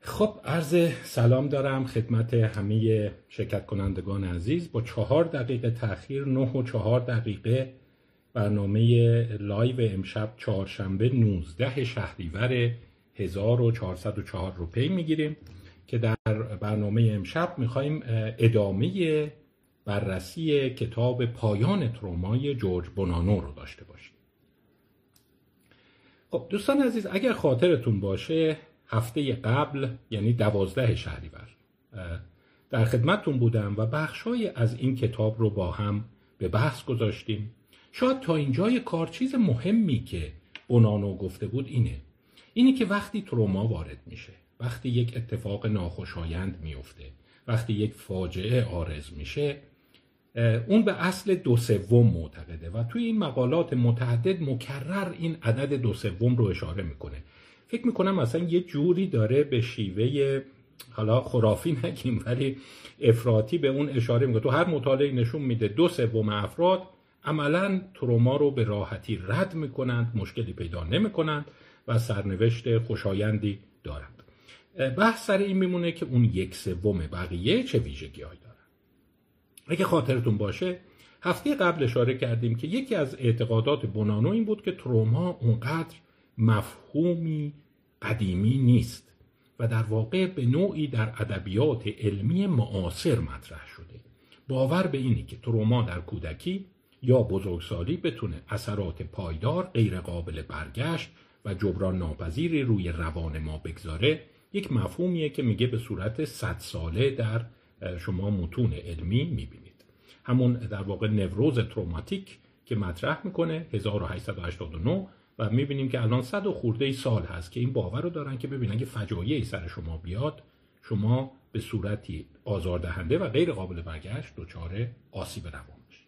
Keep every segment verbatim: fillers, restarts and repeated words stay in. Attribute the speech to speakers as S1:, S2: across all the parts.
S1: خب عرض سلام دارم خدمت همه شرکت کنندگان عزیز. با چهار دقیقه تأخیر نه و چهار دقیقه برنامه لایو امشب چهارشنبه نوزده شهریور هزار و چهارصد و چهار رو پی میگیریم که در برنامه امشب میخوایم ادامه بررسی کتاب پایان ترومای جورج بونانو رو داشته باشیم. خب دوستان عزیز، اگر خاطرتون باشه هفته قبل یعنی دوازده شهریور در خدمتتون بودم و بخشای از این کتاب رو با هم به بحث گذاشتیم. شاید تا اینجای کار چیز مهمی که بونانو گفته بود اینه اینی که وقتی تروما وارد میشه، وقتی یک اتفاق ناخوشایند میفته، وقتی یک فاجعه عارض میشه، اون به اصل دو سوم معتقده و توی این مقالات متعدد مکرر این عدد دو سوم رو اشاره میکنه. فکر میکنم مثلا یه جوری داره به شیوه حالا خرافی نگیم ولی افراطی به اون اشاره میکنه. تو هر مطالعه نشون میده دو سوم افراد عملاً تروما رو به راحتی رد میکنند، مشکلی پیدا نمیکنند و سرنوشت خوشایندی دارند. بحث سر این میمونه که اون یک سوم بقیه چه ویژگی‌هایی دارن. اگه خاطرتون باشه هفته قبل اشاره کردیم که یکی از اعتقادات بونانو این بود که تروما اونقدر مفهومی قدیمی نیست و در واقع به نوعی در ادبیات علمی معاصر مطرح شده. باور به اینی که تروما در کودکی یا بزرگسالی بتونه اثرات پایدار، غیر قابل برگشت و جبران ناپذیری روی روان ما بگذاره یک مفهومیه که میگه به صورت صد ساله در شما متون علمی میبینید. همون در واقع نوروز تروماتیک که مطرح میکنه هزار و هشتصد و هشتاد و نه و میبینیم که الان صد و خورده سال هست که این باور رو دارن که ببینن که فجایعی سر شما بیاد شما به صورتی آزاردهنده و غیر قابل برگشت دچار آسیب روان میشید.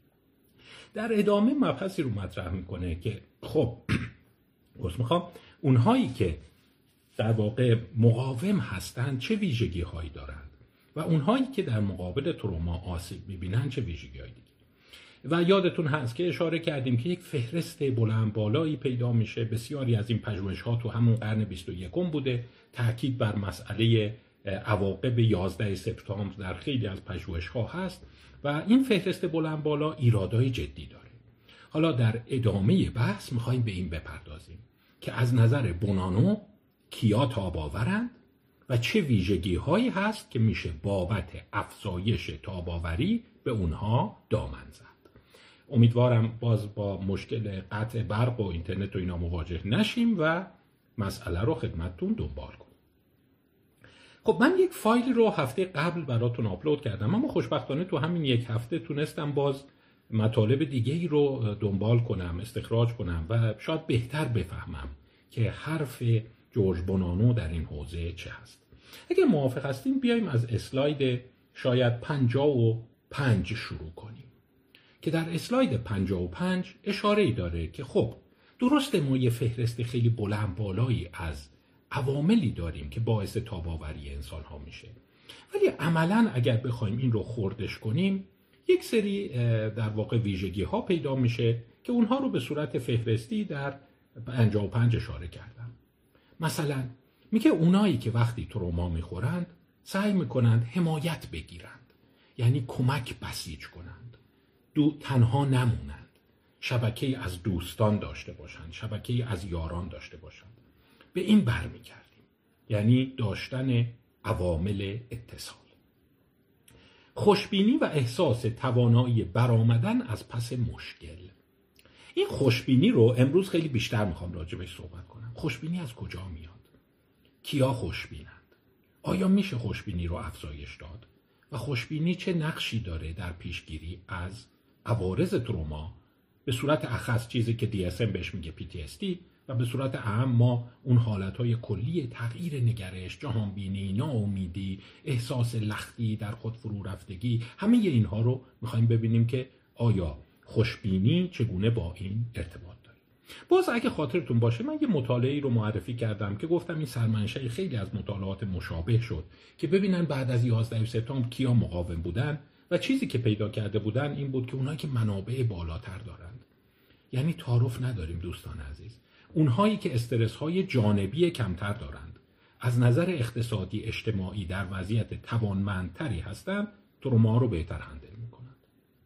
S1: در ادامه مبحثی رو مطرح میکنه که خب گفت میخوام اونهایی که در واقع مقاوم هستند چه ویژگی هایی دارند و اونهایی که در مقابل تروما آسیب میبینن چه ویژگی هایی دیگه. و یادتون هست که اشاره کردیم که یک فهرست بلند بالایی پیدا میشه. بسیاری از این پژوهش‌ها تو همون قرن بیست و یکم بوده. تاکید بر مسئله عواقب یازده سپتامبر در خیلی از پژوهش‌ها هست و این فهرست بلند بالا ایرادای جدی داره. حالا در ادامه بحث می‌خوایم به این بپردازیم که از نظر بونانو کیا تاباورند و چه ویژگی‌هایی هست که میشه بابت افزایش تاباوری به اونها دامن زد. امیدوارم باز با مشکل قطع برق و اینترنت و اینا مواجه نشیم و مسئله رو خدمتتون دنبال کنیم. خب من یک فایل رو هفته قبل براتون آپلود کردم اما خوشبختانه تو همین یک هفته تونستم باز مطالب دیگه‌ای رو دنبال کنم، استخراج کنم و شاید بهتر بفهمم که حرف جورج بونانو در این حوزه چه هست. اگر موافق هستین بیایم از اسلاید شاید پنجاه و پنج شروع کنیم که در اسلاید پنجاه و پنج اشاره‌ای داره که خب درسته ما یه فهرست خیلی بلند بالایی از عواملی داریم که باعث تاباوری انسان ها میشه، ولی عملاً اگر بخوایم این رو خردش کنیم یک سری در واقع ویژگی ها پیدا میشه که اونها رو به صورت فهرستی در پنجاه و پنج اشاره کردم. مثلا میگه اونایی که وقتی تروما میخورند سعی میکنند حمایت بگیرند، یعنی کمک بسیج کنند، دو تنها نمونند، شبکه‌ای از دوستان داشته باشند، شبکه‌ای از یاران داشته باشند. به این برمیگردیم، یعنی داشتن عوامل اتصال. خوشبینی و احساس توانایی برآمدن از پس مشکل. این خوشبینی رو امروز خیلی بیشتر میخوام راجبش صحبت کنم. خوشبینی از کجا میاد؟ کیا خوشبینند؟ آیا میشه خوشبینی رو افزایش داد؟ و خوشبینی چه نقشی داره در پیشگیری از عوارض تروما؟ به صورت اخص چیزی که دی اس ام بهش میگه پی تی اس دی و به صورت اهم ما اون حالتهای کلی تغییر نگرش، جهانبینی، ناامیدی، احساس لختی، در خود فرو رفتگی، همه اینها رو میخوایم ببینیم که آیا خوشبینی چگونه با این ارتباط داره. باز اگه خاطرتون باشه من یه مطالعه‌ای رو معرفی کردم که گفتم این سرمنشأ خیلی از مطالعات مشابه شد که ببینن بعد از یازده سپتامبر کیا مقاوم بودن و چیزی که پیدا کرده بودن این بود که اونایی که منابع بالاتر دارند، یعنی تعارف نداریم دوستان عزیز، اونهایی که استرس های جانبی کمتر دارند از نظر اقتصادی اجتماعی در وضعیت توانمندتری هستند، تروما رو بهتر هندل میکنند.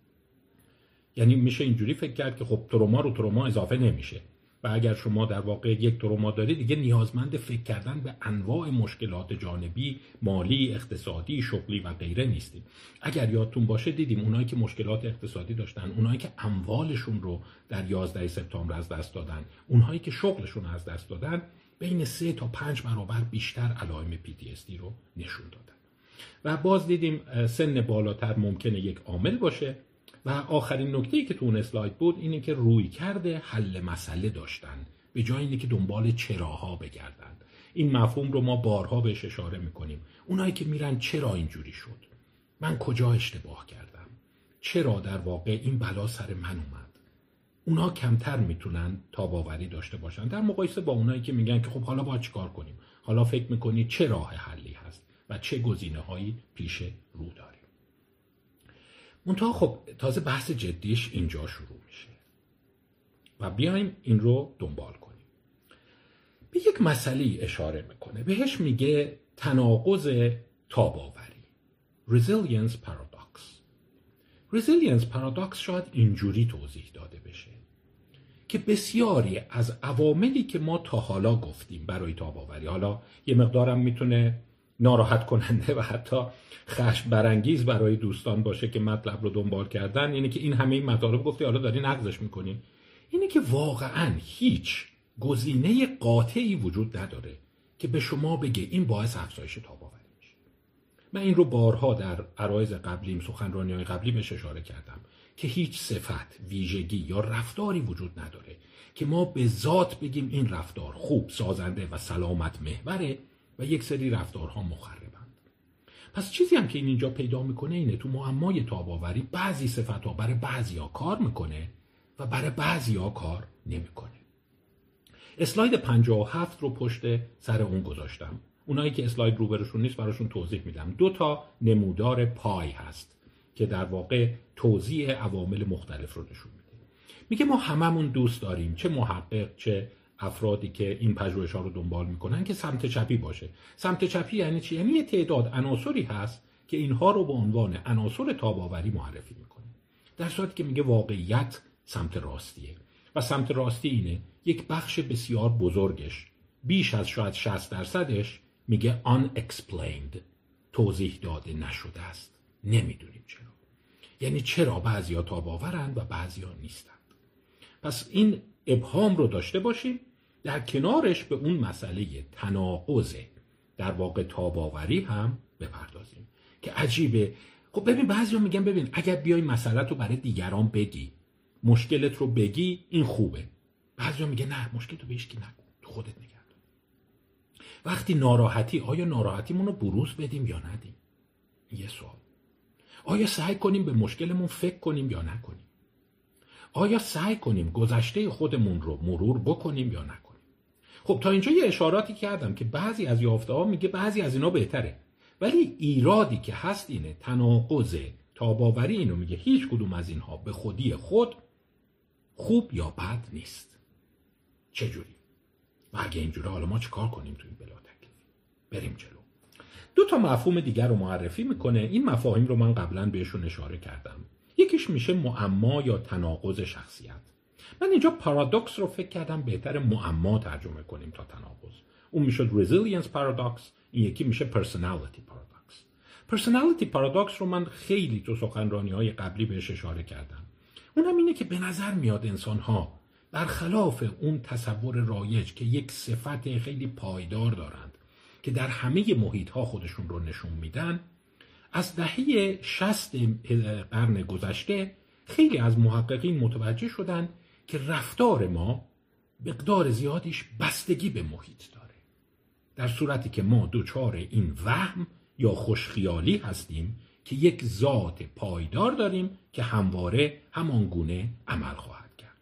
S1: یعنی میشه اینجوری فکر کرد که خب تروما رو تروما اضافه نمیشه و اگر شما در واقع یک تروما دارید دیگه نیازمند فکر کردن به انواع مشکلات جانبی، مالی، اقتصادی، شغلی و غیره نیستید. اگر یادتون باشه دیدیم اونایی که مشکلات اقتصادی داشتن، اونایی که اموالشون رو در یازده سپتامبر از دست دادن، اونهایی که شغلشون از دست دادن، بین سه تا پنج برابر بیشتر علائم پی تی اس دی رو نشون دادن. و باز دیدیم سن بالاتر ممکنه یک عامل باشه. و آخرین نکته‌ای که تو اون اسلاید بود اینه که روی کرده حل مسئله داشتن به جای اینکه دنبال چراها بگردن. این مفهوم رو ما بارها بهش اشاره میکنیم. اونایی که میرن چرا اینجوری شد؟ من کجا اشتباه کردم؟ چرا در واقع این بلا سر من اومد؟ اونا کمتر میتونن تاب‌آوری داشته باشن در مقایسه با اونایی که میگن که خب حالا باید چیکار کنیم؟ حالا فکر میکنی چه راه حلی هست و چه گزینه‌هایی پیش رو داریم. منتها خب تازه بحث جدیش اینجا شروع میشه و بیایم این رو دنبال کنیم. به یک مسئله اشاره میکنه، بهش میگه تناقض تاب‌آوری، Resilience Paradox. Resilience Paradox شاید اینجوری توضیح داده بشه که بسیاری از عواملی که ما تا حالا گفتیم برای تاب‌آوری، حالا یه مقدارم میتونه ناراحت کننده و حتی خشم برانگیز برای دوستان باشه که مطلب رو دنبال کردن، اینه که این همه این مطالب گفتی حالا داری نقضش میکنی، اینه که واقعا هیچ گزینه قاطعی وجود نداره که به شما بگه این باعث افزایش تاب‌آوری میشه. من این رو بارها در عرایض قبلیم، سخنرانی‌های قبلی بهش اشاره کردم که هیچ صفت، ویژگی یا رفتاری وجود نداره که ما به ذات بگیم این رفتار خوب، سازنده و سلامت محوره و یک سری رفتارها مخربند. پس چیزی هم که این اینجا پیدا میکنه اینه تو معمای تاب‌آوری بعضی صفت‌ها برای بعضی‌ها کار میکنه و برای بعضی‌ها کار نمیکنه. اسلاید پنجاه و هفت رو پشت سر اون گذاشتم. اونایی که اسلاید روبرشون نیست براشون توضیح میدم. دو تا نمودار پای هست که در واقع توزیع عوامل مختلف رو نشون میده. میگه ما هممون دوست داریم، چه محقق چه افرادی که این پژوهش‌ها رو دنبال میکنن، که سمت چپی باشه. سمت چپی یعنی چی؟ یعنی یه تعداد عناصری هست که اینها رو به عنوان عناصر تاب‌آوری معرفی میکنه. در صورتی که میگه واقعیت سمت راستیه و سمت راستی اینه یک بخش بسیار بزرگش، بیش از شاید شصت درصدش میگه unexplained، توضیح داده نشده است، نمیدونیم چرا. یعنی چرا بعضیا تاب‌آورند و بعضیا نیستند. پس این ابهام رو داشته باشیم، در کنارش به اون مسئله تناقض در واقع تاب‌آوری هم بپردازیم که عجیبه. خب ببین بعضیا میگن ببین اگر بیای مسئله رو برای دیگران بگی، مشکلت رو بگی، این خوبه. بعضیا میگه نه، مشکلت رو به هیچ کی نگو، تو خودت نگه دار. وقتی ناراحتی، آیا ناراحتیمون رو بروز بدیم یا ندیم؟ یه سوال. آیا سعی کنیم به مشکلمون فکر کنیم یا نکنیم؟ آیا سعی کنیم گذشته خودمون رو مرور بکنیم یا نکنیم؟ خب تا اینجا یه اشاراتی کردم که بعضی از یافته‌ها میگه بعضی از اینا بهتره، ولی ایرادی که هست اینه تناقض تاب‌آوری اینو میگه هیچ کدوم از اینها به خودی خود خوب یا بد نیست. چجوری؟ و اگه اینجوره حالا ما چیکار کنیم تو این بلا تکلیف؟ بریم جلو. دو تا مفهوم دیگر رو معرفی میکنه. این مفاهیم رو من قبلا بهشون اشاره کردم. یکیش میشه معما یا تناقض شخصیت. من اینجا پارادوکس رو فکر کردم بهتر معما ترجمه کنیم تا تناقض. اون میشه resilience paradox، این یکی میشه personality paradox. personality paradox رو من خیلی تو سخنرانی‌های قبلی بهش اشاره کردم. اونم اینه که به نظر میاد انسان‌ها برخلاف اون تصور رایج که یک صفت خیلی پایدار دارند که در همه محیط‌ها خودشون رو نشون میدن، از دهه شصت قرن گذشته خیلی از محققین متوجه شدن که رفتار ما مقدار زیادیش بستگی به محیط داره. در صورتی که ما دوچار این وهم یا خوشخیالی هستیم که یک ذات پایدار داریم که همواره همانگونه عمل خواهد کرد.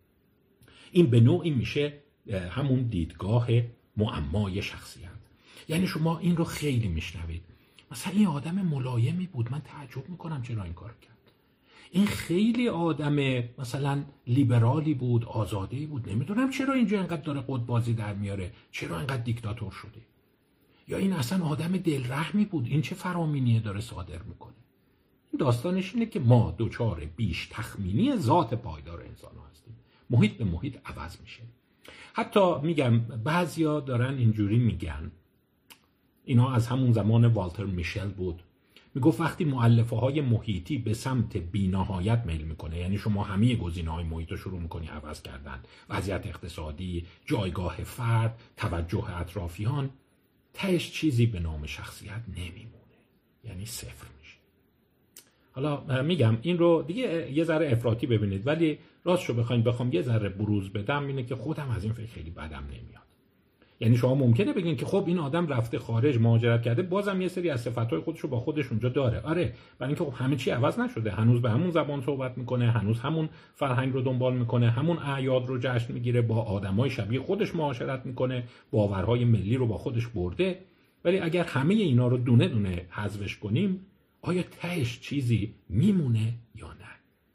S1: این به نوعی میشه همون دیدگاه معمای شخصیت. یعنی شما این رو خیلی میشنوید، مثلا این آدم ملایمی بود، من تعجب میکنم چرا این کار کرد. این خیلی آدم مثلا لیبرالی بود، آزاده‌ای بود، نمیدونم چرا اینجا اینقدر داره قطب‌بازی در میاره، چرا اینقدر دیکتاتور شده. یا این اصلا آدم دلرحمی بود، این چه فرامینیه داره صادر میکنه. این داستانش اینه که ما دوچار بیش تخمینی ذات پایدار انسان ها هستیم. محیط به محیط عوض میشه. حتی میگم بعضیا دارن اینجوری میگن، اینا از همون زمان والتر میشل بود، میگفت وقتی مؤلفه های محیطی به سمت بی‌نهایت میل میکنه، یعنی شما همه گزینه های محیط رو شروع میکنی عوض کردن، وضعیت اقتصادی، جایگاه فرد، توجه اطرافیان، تهش چیزی به نام شخصیت نمیمونه، یعنی صفر میشه. حالا میگم این رو دیگه یه ذره افراطی ببینید، ولی راستشو بخواید بخوام یه ذره بروز بدم اینه که خودم از این فکر خیلی بدم نمیاد. یعنی شما ممکنه بگین که خب این آدم رفته خارج مهاجرت کرده، بازم یه سری از صفات‌های خودش رو با خودش اونجا داره. آره، برای اینکه خب همه چی عوض نشده، هنوز به همون زبان صحبت میکنه، هنوز همون فرهنگ رو دنبال میکنه، همون اعیاد رو جشن میگیره، با آدمای شبیه خودش معاشرت میکنه، باورهای ملی رو با خودش برده. ولی اگر همه اینا رو دونه دونه حذفش کنیم، آیا تهش چیزی میمونه یا نه؟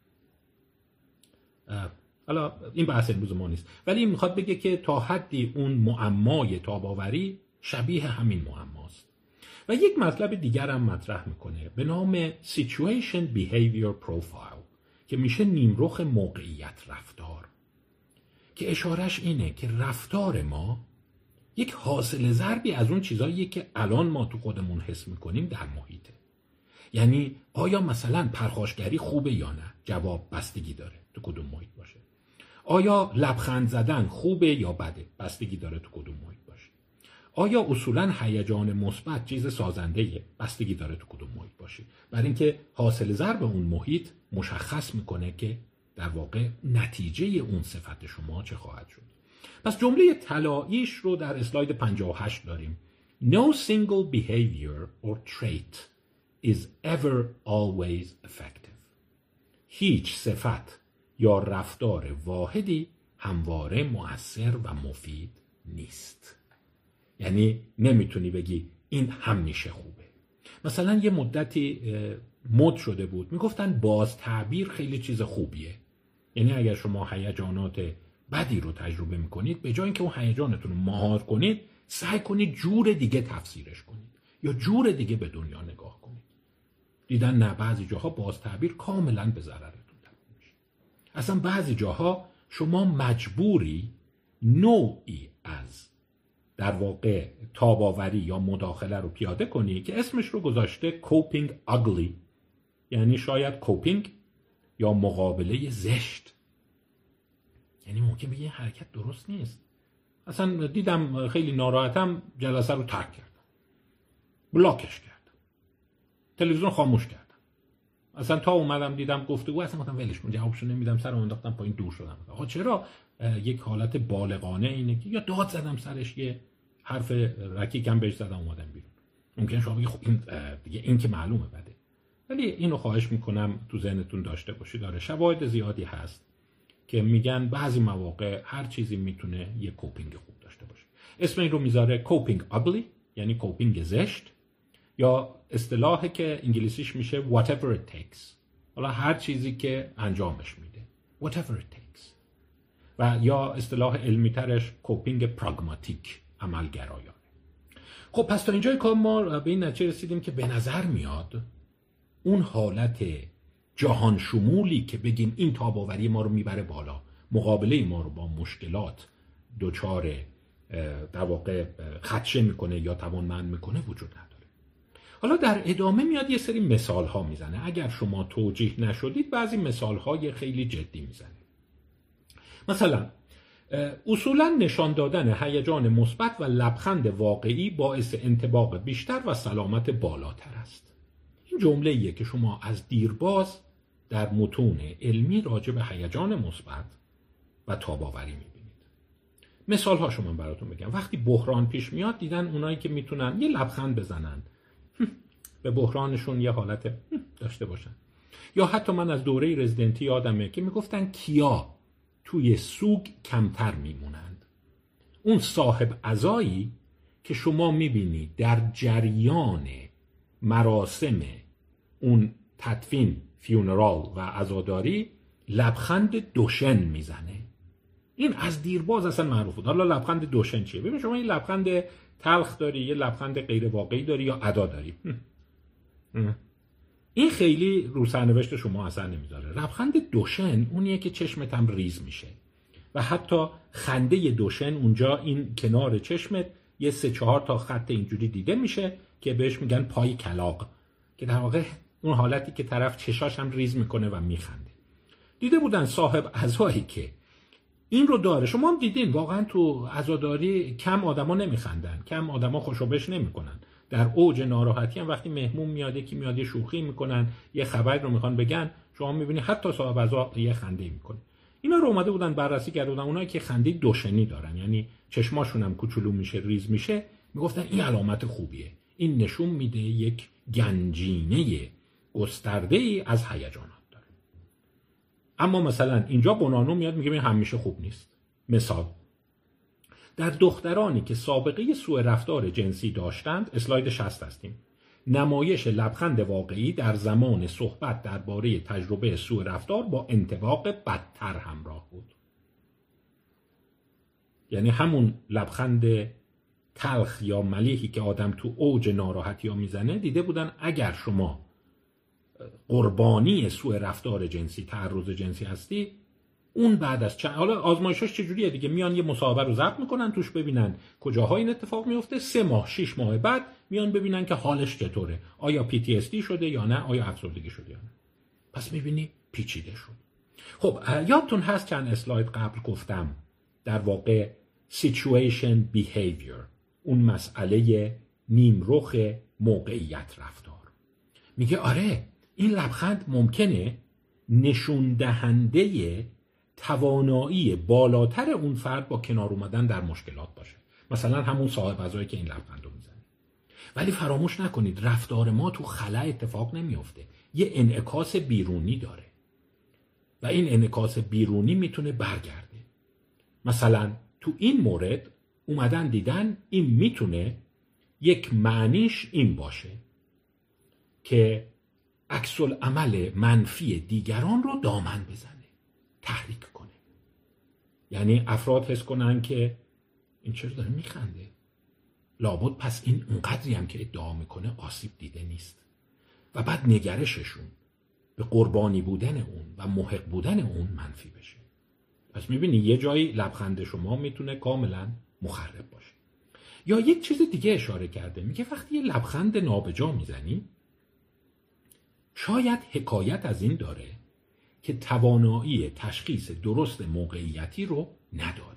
S1: حالا این بحث امروز ما نیست، ولی این میخواد بگه که تا حدی اون معمای تاب‌آوری شبیه همین معماست. و یک مطلب دیگر هم مطرح میکنه به نام Situation Behavior Profile که میشه نیمرخ موقعیت رفتار، که اشارش اینه که رفتار ما یک حاصل ضربی از اون چیزاییه که الان ما تو خودمون حس میکنیم در محیطه. یعنی آیا مثلا پرخاشگری خوبه یا نه؟ جواب بستگی داره تو کدوم محیط باشه. آیا لبخند زدن خوبه یا بده؟ بستگی داره تو کدوم محیط باشه. آیا اصولا هیجان مثبت چیز سازنده‌ایه؟ بستگی داره تو کدوم محیط باشه. برای اینکه حاصل ضرب اون محیط مشخص میکنه که در واقع نتیجه اون صفت شما چه خواهد شد. پس جمله طلاییش رو در اسلاید پنجاه و هشت داریم. No single behavior or trait is ever always effective. هیچ صفت یا رفتار واحدی همواره مؤثر و مفید نیست. یعنی نمیتونی بگی این همیشه خوبه. مثلا یه مدتی مد شده بود میگفتن باز تعبیر خیلی چیز خوبیه. یعنی اگر شما هیجانات بدی رو تجربه میکنید، به جای اینکه اون هیجانتون رو مهار کنید، سعی کنید جور دیگه تفسیرش کنید یا جور دیگه به دنیا نگاه کنید. دیدن نه، بعضی جاها باز تعبیر کاملا به ضررتون تموم میشه. اصلا بعضی جاها شما مجبوری نوعی از در واقع تاباوری یا مداخله رو پیاده کنی که اسمش رو گذاشته کوپینگ اگلی، یعنی شاید کوپینگ یا مقابله زشت. یعنی ممکن بگی این حرکت درست نیست، اصلا دیدم خیلی ناراحتم، جلسه رو ترک کردم، بلاکش کردم، تلویزیون خاموش کردم، اصلا تا اومدم دیدم گفتگو اصلا گفتم ولش کن، جوابشو نمیدم، سرم انداختم پایین، دور شدم. آقا چرا؟ یک حالت بالغانه اینه که یا داد زدم سرش، یه حرف رکیکم بهش زدم اومدم بیرون. ممکن شما بگی خب این دیگه این که معلومه بده، ولی اینو خواهش میکنم تو ذهنتون داشته باشید. داره شواهد زیادی هست که میگن بعضی مواقع هر چیزی میتونه یه کوپینگ خوب داشته باشه. اسم این رو میذاره کوپینگ اگلی، یعنی کوپینگ زشت، یا اصطلاحی که انگلیسیش میشه whatever it takes، حالا هر چیزی که انجامش میده whatever it takes، و یا اصطلاح علمی ترش کوپینگ پراگماتیک، عملگرایانه. خب پس تا اینجای کار ما به این نتیجه رسیدیم که به نظر میاد اون حالت جهان شمولی که بگیم این تاباوری ما رو میبره بالا، مقابله ما رو با مشکلات دوچار در واقع خدشه میکنه یا توانمند میکنه وجود نداره. حالا در ادامه میاد یه سری مثال ها میزنه. اگر شما توجیه نشدید بعضی مثال های خیلی جدی میزنه. مثلا اصولا نشان دادن هیجان مثبت و لبخند واقعی باعث انطباق بیشتر و سلامت بالاتر است. این جمله ایه که شما از دیرباز در متون علمی راجع به هیجان مثبت و تاباوری میبینید. مثال ها شما براتون بگم. وقتی بحران پیش میاد دیدن اونایی که میتونن یه لبخند بزنن، به بحرانشون یه حالت داشته باشن. یا حتی من از دوره رزیدنتی یادمه که میگفتن کیا توی سوگ کمتر میمونند. اون صاحب عزایی که شما میبینید در جریان مراسم اون تدفین، فیونرال و عزاداری لبخند دوشن میزنه. این از دیرباز اصلا معروف بود. حالا لبخند دوشن چیه؟ ببین شما این لبخند تلخ داری، یه لبخند غیر واقعی داری یا ادا داری. این خیلی رو سرنوشت شما اثر نمیذاره. لبخند دوشن اونیه که چشمت هم ریز میشه و حتی خنده دوشن اونجا این کنار چشمت یه سه چهار تا خط اینجوری دیده میشه که بهش میگن پای کلاغ، که در واقع اون حالتی که طرف چشاش هم ریز میکنه و میخنده. دیده بودن صاحب عزایی که این رو داره، شما هم دیدین واقعا تو عزاداری کم آدما نمیخندن، کم آدما خوشو بش نمیکنن. در اوج ناراحتی هم وقتی مهمون میاد یکی میاد یه شوخی میکنن، یه خبری رو میخوان بگن، شما میبینی حتی صاحب عزا یه خنده میکنه. اینا رو اومده بودن بررسی کرده بودن، اونایی که خنده دوشنی دارن، یعنی چشماشون هم کوچولو میشه، ریز میشه، میگفتن این علامت خوبیه، این نشون میده یک گنجینه گسترده ای از هیجانات داره. اما مثلا اینجا بونانو میاد میگه این همیشه خوب نیست. مثال در دخترانی که سابقه سوء رفتار جنسی داشتند، اسلاید شصت هستیم، نمایش لبخند واقعی در زمان صحبت درباره تجربه سوء رفتار با انطباق بدتر همراه بود. یعنی همون لبخند تلخ یا ملیحی که آدم تو اوج ناراحتی ها میزنه، دیده بودن اگر شما قربانی سوء رفتار جنسی، تعرض جنسی هستی، اون بعد از چند، حالا آزمایشش چجوریه دیگه، میان یه مصاحبه رو ضبط میکنن، توش ببینن کجاها این اتفاق میفته، سه ماه شش ماه بعد میان ببینن که حالش چطوره، آیا پی تی اس دی شده یا نه، آیا افسردگی شده یا نه. پس میبینی پیچیده شد. خب یادتون هست چند اسلاید قبل گفتم در واقع situation behavior، اون مسئله نیم رخ موقعیت رفتار. میگه آره این لبخند ممکنه نشون دهنده توانایی بالاتر اون فرد با کنار اومدن در مشکلات باشه، مثلا همون صاحب عزایی که این لبخند رو میزنه. ولی فراموش نکنید رفتار ما تو خلا اتفاق نمیفته، یه انعکاس بیرونی داره و این انعکاس بیرونی میتونه برگرده. مثلا تو این مورد اومدن دیدن این میتونه یک معنیش این باشه که عکس العمل منفی دیگران رو دامن بزنه، تحریک کنه. یعنی افراد حس کنن که این چرا داره میخنده، لابد پس این اونقدری هم که ادعا میکنه آسیب دیده نیست، و بعد نگرششون به قربانی بودن اون و محق بودن اون منفی بشه. پس میبینی یه جایی لبخند شما میتونه کاملا مخرب باشه. یا یک چیز دیگه اشاره کرده، میگه وقتی یه لبخند نابجا میزنی، شاید حکایت از این داره که توانایی تشخیص درست موقعیتی رو نداری.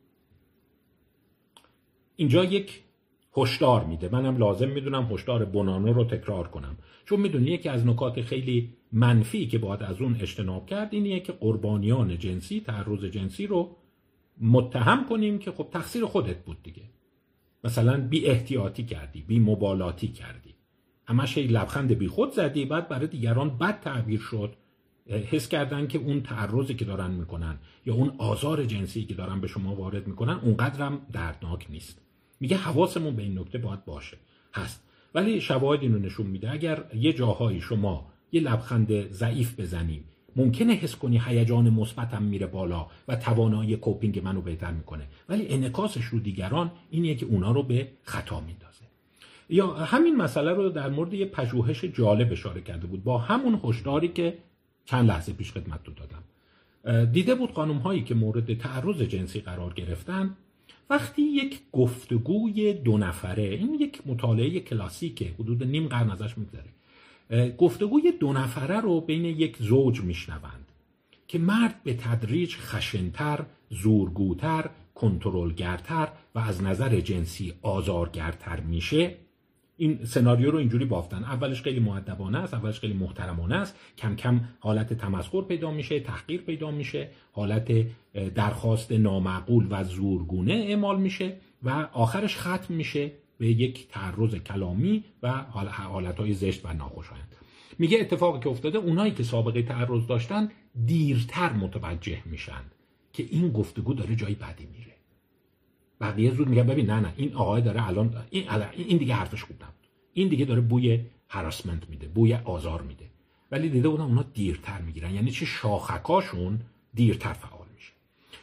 S1: اینجا یک هشدار میده، منم لازم میدونم هشدار بونانو رو تکرار کنم، چون میدونی یکی از نکات خیلی منفی که باید از اون اجتناب کرد اینیه که قربانیان جنسی، تعرض جنسی رو متهم کنیم که خب تقصیر خودت بود دیگه، مثلا بی احتیاطی کردی، بی مبالاتی کردی، همش یه لبخند بی خود زدی، بعد برای دیگران بد تعبیر شد، حس کردن که اون تعرضی که دارن میکنن یا اون آزار جنسی که دارن به شما وارد میکنن اونقدرم دردناک نیست. میگه حواسمون به این نکته باید باشه، هست. ولی شواهد اینو نشون میده اگر یه جاهایی شما یه لبخند ضعیف بزنی، ممکنه حس کنی هیجان مثبتم میره بالا و توانایی کوپینگ منو بهتر میکنه، ولی انعکاسش رو دیگران اینیه که اونا رو به خطا میندازه. یا همین مسئله رو در مورد یه پژوهش جالب اشاره کرده بود با همون هشداری که چند لحظه پیش خدمتتون دادم. دیده بود خانم‌هایی که مورد تعرض جنسی قرار گرفتن، وقتی یک گفتگوی دو نفره، این یک مطالعه کلاسیکه، حدود نیم قرن ازش میگذره، گفتگوی دو نفره رو بین یک زوج میشنوند که مرد به تدریج خشن‌تر، زورگوتر، کنترلگرتر و از نظر جنسی آزارگرتر میشه. این سناریو رو اینجوری بافتن، اولش خیلی مؤدبانه است، اولش خیلی محترمانه است، کم کم حالت تمسخر پیدا میشه، تحقیر پیدا میشه، حالت درخواست نامعقول و زورگونه اعمال میشه و آخرش ختم میشه به یک تعرض کلامی و حالتهای زشت و ناخوشایند. میگه اتفاقی که افتاده اونایی که سابقه تعرض داشتن دیرتر متوجه میشن که این گفتگو داره جای بدی میره. بقیه زود میگن ببین نه نه این آقای داره الان این این دیگه حرفش خوب نبود، این دیگه داره بوی هراسمنت میده، بوی آزار میده. ولی دیده بودن اونا دیرتر میگیرن، یعنی چه شاخکاشون دیرتر فعال میشه.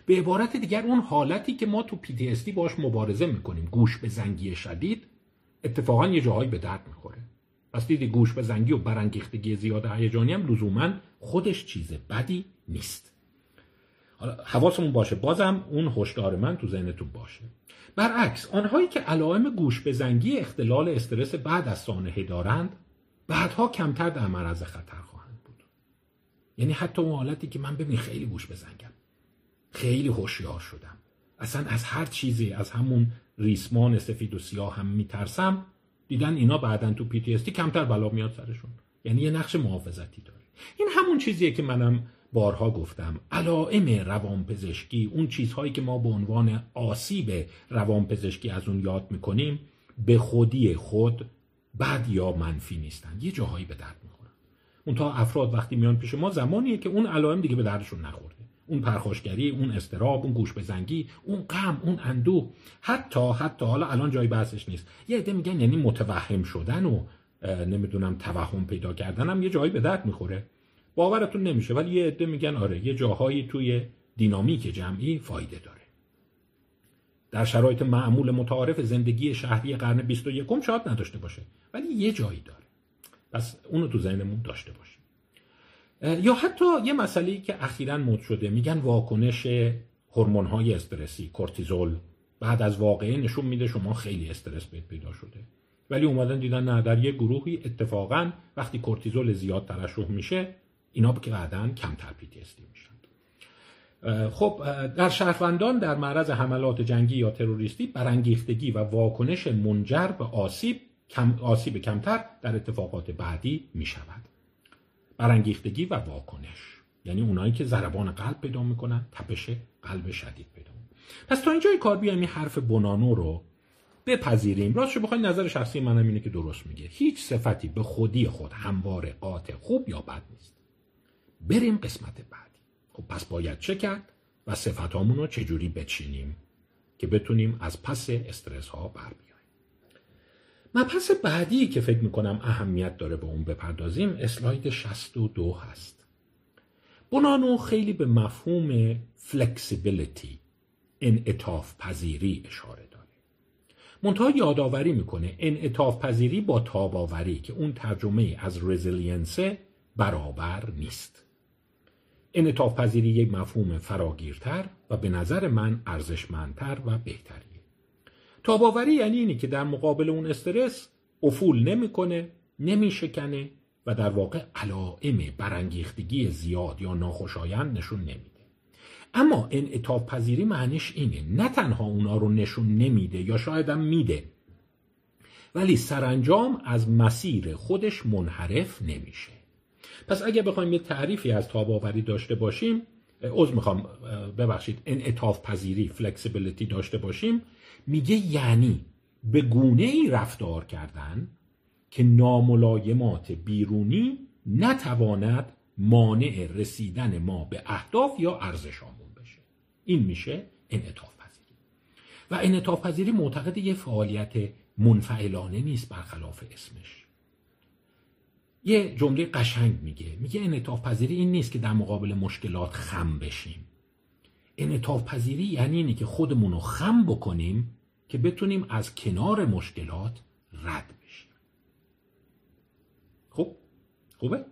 S1: به عبارت دیگر اون حالتی که ما تو پی تی اس دی باش مبارزه میکنیم، گوش به زنگی شدید، اتفاقا یه جاهایی به درد میخوره. پس دیدی گوش به زنگی و برانگیختگی زیاد هیجانی هم لزوما خودش چیز بدی نیست. حالا حواسمون باشه، بازم اون هشدار من تو ذهنتون باشه. برعکس، آنهایی که علائم گوش به زنگی اختلال استرس بعد از سانحه دارند، بعدها کمتر در معرض خطر خواهند بود. یعنی حتی اون حالتی که من ببین خیلی گوش به زنگم، خیلی هوشیار شدم، اصلا از هر چیزی، از همون ریسمان سفید و سیاه هم میترسم، دیدن اینا بعدن تو پی تی اس دی کمتر بلا میاد سرشون. یعنی یه نقش محافظتی داره. این همون چیزیه که منم بارها گفتم، علائم روانپزشکی، اون چیزهایی که ما به عنوان آسیب روانپزشکی از اون یاد میکنیم، به خودی خود بد یا منفی نیستن، یه جاهایی به درد میخورن. اون تا افراد وقتی میان پیش ما، زمانیه که اون علائم دیگه به دردشون نخورده، اون پرخاشگری، اون اضطراب، اون گوش به زنگی، اون غم، اون اندوه، حتی حتی حالا الان جای بحثش نیست، یه عده میگن یعنی متوهم شدن و نمیدونم توهم پیدا کردن هم یه جایی به درد میخوره. باورتون نمیشه، ولی یه عده میگن آره یه جاهایی توی دینامیک جمعی فایده داره. در شرایط معمول متعارف زندگی شهری قرن بیست و یکم شاید نداشته باشه، ولی یه جایی داره. پس اونو تو ذهنمون داشته باشیم. یا حتی یه مسئله‌ای که اخیراً مد شده، میگن واکنش هورمون‌های استرسی، کورتیزول، بعد از واقعه نشون میده شما خیلی استرس بهت پیدا شده. ولی اومدن دیدن نه، در یه گروهی اتفاقاً وقتی کورتیزول زیاد ترشح میشه، اینا که بعداً کمتر پی تی اس دی میشن. خب در شهروندان در معرض حملات جنگی یا تروریستی، برانگیختگی و واکنش منجر به آسیب کم آسیب کمتر در اتفاقات بعدی میشود. برانگیختگی و واکنش یعنی اونایی که ضربان قلب پیدا میکنن، تپش قلب شدید پیدا میکنن. پس تا اینجای کار بیایم این حرف بونانو رو بپذیریم. راستش بخواید نظر شخصی منم اینه که درست میگه. هیچ صفتی به خودی خود همواره قاطع خوب یا بد نیست. بریم قسمت بعدی. خب پس باید چه کرد و صفتامون رو چجوری بچینیم که بتونیم از پس استرس ها بر بیاییم. مبحث بعدی که فکر میکنم اهمیت داره به اون بپردازیم، اسلاید شصت و دو هست. بونانو خیلی به مفهوم فلکسیبیلیتی، انعطاف پذیری اشاره داره. منتها یادآوری میکنه انعطاف پذیری با تاباوری که اون ترجمه از رزیلینس برابر نیست. انعطاف پذیری یک مفهوم فراگیرتر و به نظر من ارزشمندتر و بهتریه. تاباوری یعنی اینی که در مقابل اون استرس افول نمیکنه، نمیشکنه و در واقع علائم برانگیختگی زیاد یا ناخوشایند نشون نمیده. اما انعطاف پذیری معنیش اینه نه تنها اونا رو نشون نمیده یا شاید هم میده، ولی سرانجام از مسیر خودش منحرف نمیشه. پس اگه بخوایم یه تعریفی از تاباوری داشته باشیم، عذر میخوام ببخشید انعطاف پذیری، فلکسیبیلیتی داشته باشیم، میگه یعنی به گونه ای رفتار کردن که ناملایمات بیرونی نتواند مانع رسیدن ما به اهداف یا ارزشامون بشه. این میشه انعطاف پذیری. و انعطاف پذیری معتقد یه فعالیت منفعلانه نیست، برخلاف اسمش. یه جمله قشنگ میگه، میگه انعطاف پذیری این نیست که در مقابل مشکلات خم بشیم. انعطاف پذیری یعنی اینه که خودمون رو خم بکنیم که بتونیم از کنار مشکلات رد بشیم. خب خوبه؟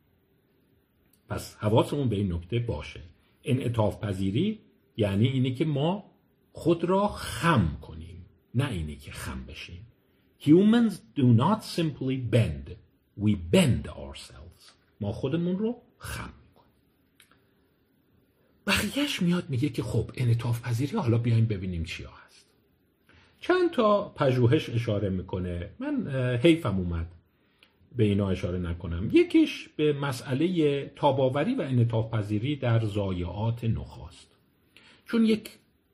S1: پس حواسمون به این نکته باشه. انعطاف پذیری یعنی اینه که ما خود را خم کنیم، نه اینه که خم بشیم. Humans do not simply bend, we bend ourselves. ما خودمون رو خم میکنیم. بقیهش میاد میگه که خب انعطاف پذیری، حالا بیایم ببینیم چیا هست. چند تا پژوهش اشاره میکنه. من حیفم اومد به اینا اشاره نکنم. یکیش به مسئله تاباوری و انعطاف پذیری در ضایعات نخاست. چون یک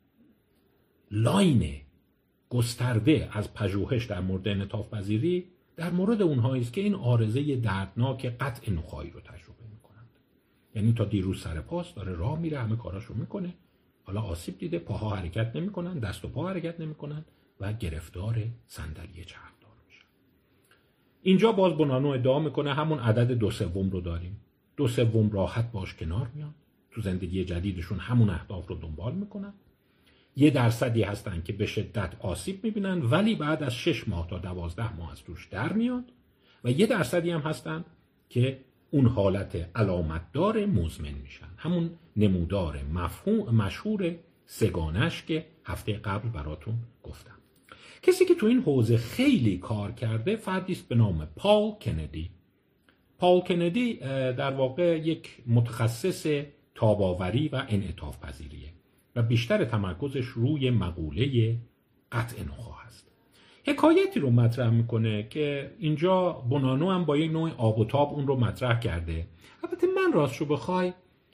S1: لاین گسترده از پژوهش در مورد انعطاف پذیری در مورد اونهایی است که این عارضه دردناک قطع نخایی رو تجربه میکنند. یعنی تا دیروز سر پاست داره راه میره، همه کاراشو میکنه، حالا آسیب دیده، پاها حرکت نمیکنن، دست و پا حرکت نمیکنن و گرفتار صندلی چرخدار میشن. اینجا باز بونانو ادعا میکنه همون عدد دو سوم رو داریم. دو سوم راحت باش کنار میان، تو زندگی جدیدشون همون اهداف رو دنبال میکنن. یه درصدی هستن که به شدت آسیب میبینن ولی بعد از شش ماه تا دوازده ماه از توش در میاد و یه درصدی هم هستن که اون حالت علامتدار مزمن میشن، همون نمودار مفهوم مشهور سگانش که هفته قبل براتون گفتم. کسی که تو این حوزه خیلی کار کرده فردی است به نام پال کندی. پال کندی در واقع یک متخصص تاب‌آوری و انعطاف پذیریه و بیشتر تمرکزش روی مقوله قطع نخاع است. حکایتی رو مطرح میکنه که اینجا بونانو هم با یک نوع آب و تاب اون رو مطرح کرده. البته من راستشو بخوای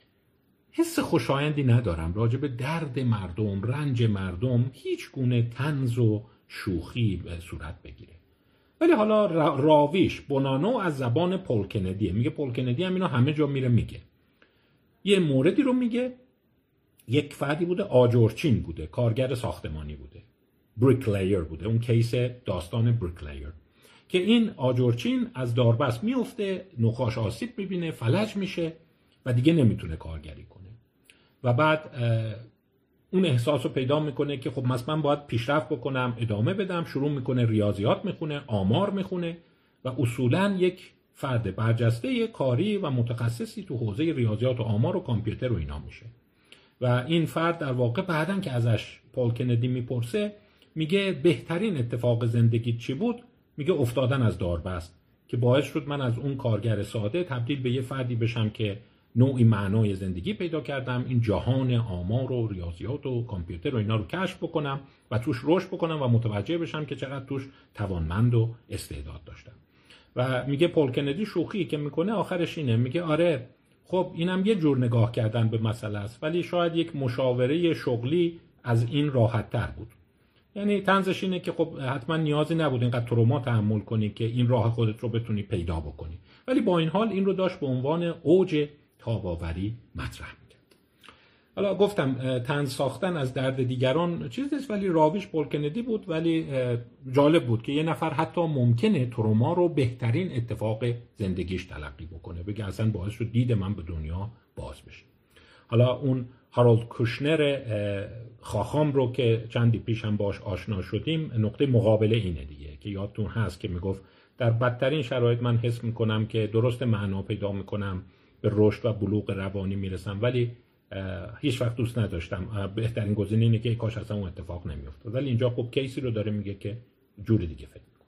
S1: حس خوشایندی ندارم راجع به درد مردم، رنج مردم هیچ گونه طنز و شوخی به صورت بگیره. ولی حالا راویش بونانو از زبان پل کندیه، میگه پل کندی هم اینو همه جا میره میگه. یه موردی رو میگه، یک فردی بوده آجرچین بوده، کارگر ساختمانی بوده، بریکلیر بوده، اون کیس داستان بریکلیر که این آجرچین از داربست میفته، نخاش آسیب میبینه، فلج میشه و دیگه نمیتونه کارگری کنه و بعد اون احساس رو پیدا میکنه که خب مثلا من باید پیشرفت بکنم، ادامه بدم. شروع میکنه ریاضیات میخونه، آمار میخونه و اصولاً یک فرد برجسته کاری و متخصصی تو حوزه ریاضیات و آمار و کامپیوتر و اینا میشه. و این فرد در واقع بعداً که ازش پال کندی میپرسه میگه بهترین اتفاق زندگی چی بود؟ میگه افتادن از داربست که باعث شد من از اون کارگر ساده تبدیل به یه فردی بشم که نوعی معنای زندگی پیدا کردم، این جهان آمار و ریاضیات و کامپیوتر و اینا رو کشف بکنم و توش رشد بکنم و متوجه بشم که چقدر توش توانمند و استعداد داشتم. و میگه پال کندی شوخی که میکنه آخرش اینه، میگه آره خب اینم یه جور نگاه کردن به مسئله است ولی شاید یک مشاوره شغلی از این راحت تر بود. یعنی طنزش اینه که خب حتما نیازی نبود اینقدر تروما تحمل کنی که این راه خودت رو بتونی پیدا بکنی، ولی با این حال این رو داشت به عنوان اوج تاب‌آوری مطرح میکرد. حالا گفتم طنز ساختن از درد دیگران چیز نیست ولی راویش پال کندی بود، ولی جالب بود که یه نفر حتی ممکنه تروما رو بهترین اتفاق زندگیش تلقی بکنه، بگه اصلا باعث شد دید من به دنیا باز بشه. حالا اون هارولد کوشنر خاخام رو که چندی پیش هم باش آشنا شدیم، نقطه مقابله اینه دیگه که یادتون هست که میگفت در بدترین شرایط من حس میکنم که درست معنا پیدا میکنم، به رشد و بلوغ روانی میرسم ولی هیچ وقت دوست نداشتم، بهترین گزینه اینه که کاش اصلا اون اتفاق نمیافتاد. ولی اینجا خب کیسی رو داره میگه که جور دیگه فکر میکنه.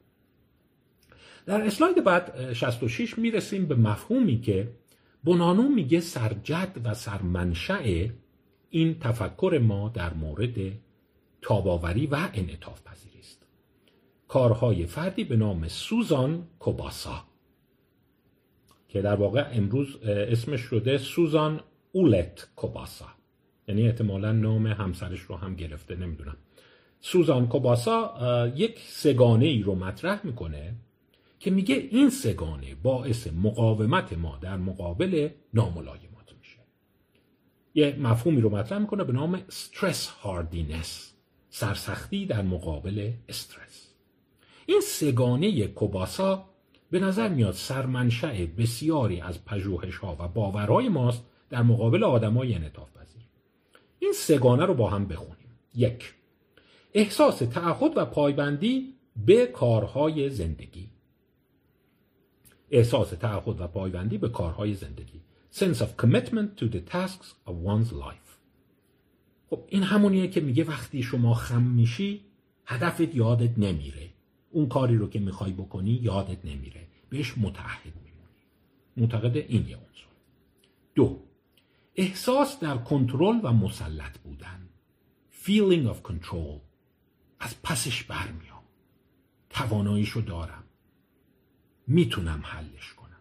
S1: در اسلاید بعد شصت و شش میرسیم به مفهومی که بونانو میگه سرجد و سرمنشأ این تفکر ما در مورد تاب‌آوری و انعطاف پذیری است. کارهای فردی به نام سوزان کوباسا که در واقع امروز اسمش شده سوزان اولت کوباسا، یعنی احتمالاً نام همسرش رو هم گرفته، نمیدونم. سوزان کوباسا یک سگانه ای رو مطرح میکنه که میگه این سگانه باعث مقاومت ما در مقابل ناملایمات میشه. یه مفهومی رو مطرح میکنه به نام استرس هاردینس، سرسختی در مقابل استرس. این سگانه کوباسا به نظر میاد سرمنشأ بسیاری از پژوهش‌ها و باورهای ماست در مقابل آدمای انعطاف پذیر. این سگانه رو با هم بخونیم. یک، احساس تعهد و پایبندی به کارهای زندگی. احساس تعهد و پایبندی به کارهای زندگی. Sense of commitment to the tasks of one's life. خب این همونیه که میگه وقتی شما خم میشی هدفت یادت نمیره. اون کاری رو که میخوای بکنی یادت نمیره. بهش متعهد میمونی. معتقد این یه عنصر. دو، احساس در کنترل و مسلط بودن. Feeling of control. از پسش برمیام. تواناییشو دارم. میتونم حلش کنم.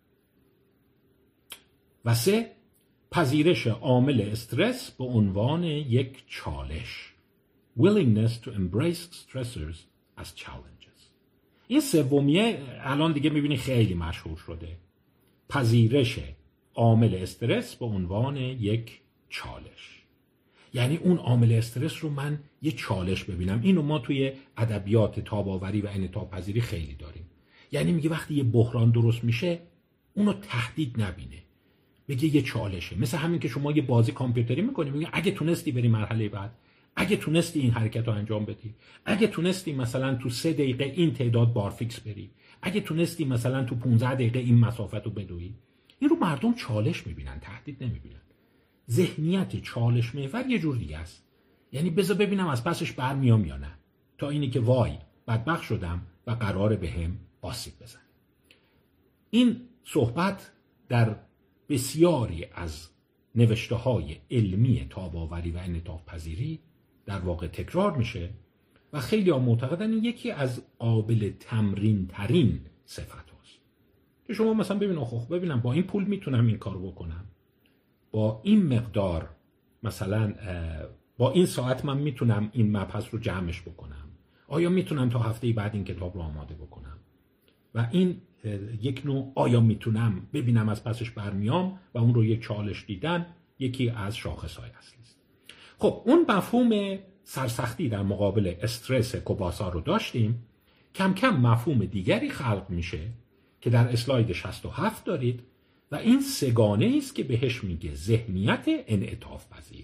S1: و سه، پذیرش عامل استرس به عنوان یک چالش. Willingness to embrace stressors as challenges. این سومیه الان دیگه میبینی خیلی مشهور شده. پذیرش عامل استرس به عنوان یک چالش. یعنی اون عامل استرس رو من یه چالش ببینم. اینو ما توی ادبیات تاب‌آوری و انعطاف پذیری خیلی داریم. یعنی میگه وقتی یه بحران درست میشه اونو تهدید نبینه، بگه یه چالشه. مثل همین که شما یه بازی کامپیوتری میکنی، میگه اگه تونستی بری مرحله بعد، اگه تونستی این حرکت رو انجام بدی، اگه تونستی مثلا تو سه دقیقه این تعداد بارفیکس بری، اگه تونستی مثلا تو پونزده دقیقه این مسافت رو بدوی. این رو مردم چالش میبینن، تهدید نمیبینن. ذهنیت چالش محور یه جور دیگه است. یعنی بذار ببینم از پسش برمیام یا نه، تا اینی که وای بدبخت شدم و قراره بهم آسیب بزنه. این صحبت در بسیاری از نوشته‌های علمی تاب‌آوری و انعطاف پذیری در واقع تکرار میشه و خیلی ها معتقدن این یکی از قابل تمرین ترین صفت هاست که شما مثلا ببین آخ ببینم با این پول میتونم این کار بکنم، با این مقدار مثلا با این ساعت من میتونم این مبحث رو جمعش بکنم، آیا میتونم تا هفته بعد این کتاب رو آماده بکنم و این یک نوع آیا میتونم ببینم از پسش برمیام و اون رو یک چالش دیدن یکی از شاخصهای اصلی است. خب اون مفهوم سرسختی در مقابل استرس کوباسا رو داشتیم. کم کم مفهوم دیگری خلق میشه که در اسلاید شصت و هفت دارید و این سگانه است که بهش میگه ذهنیت انعطاف پذیر.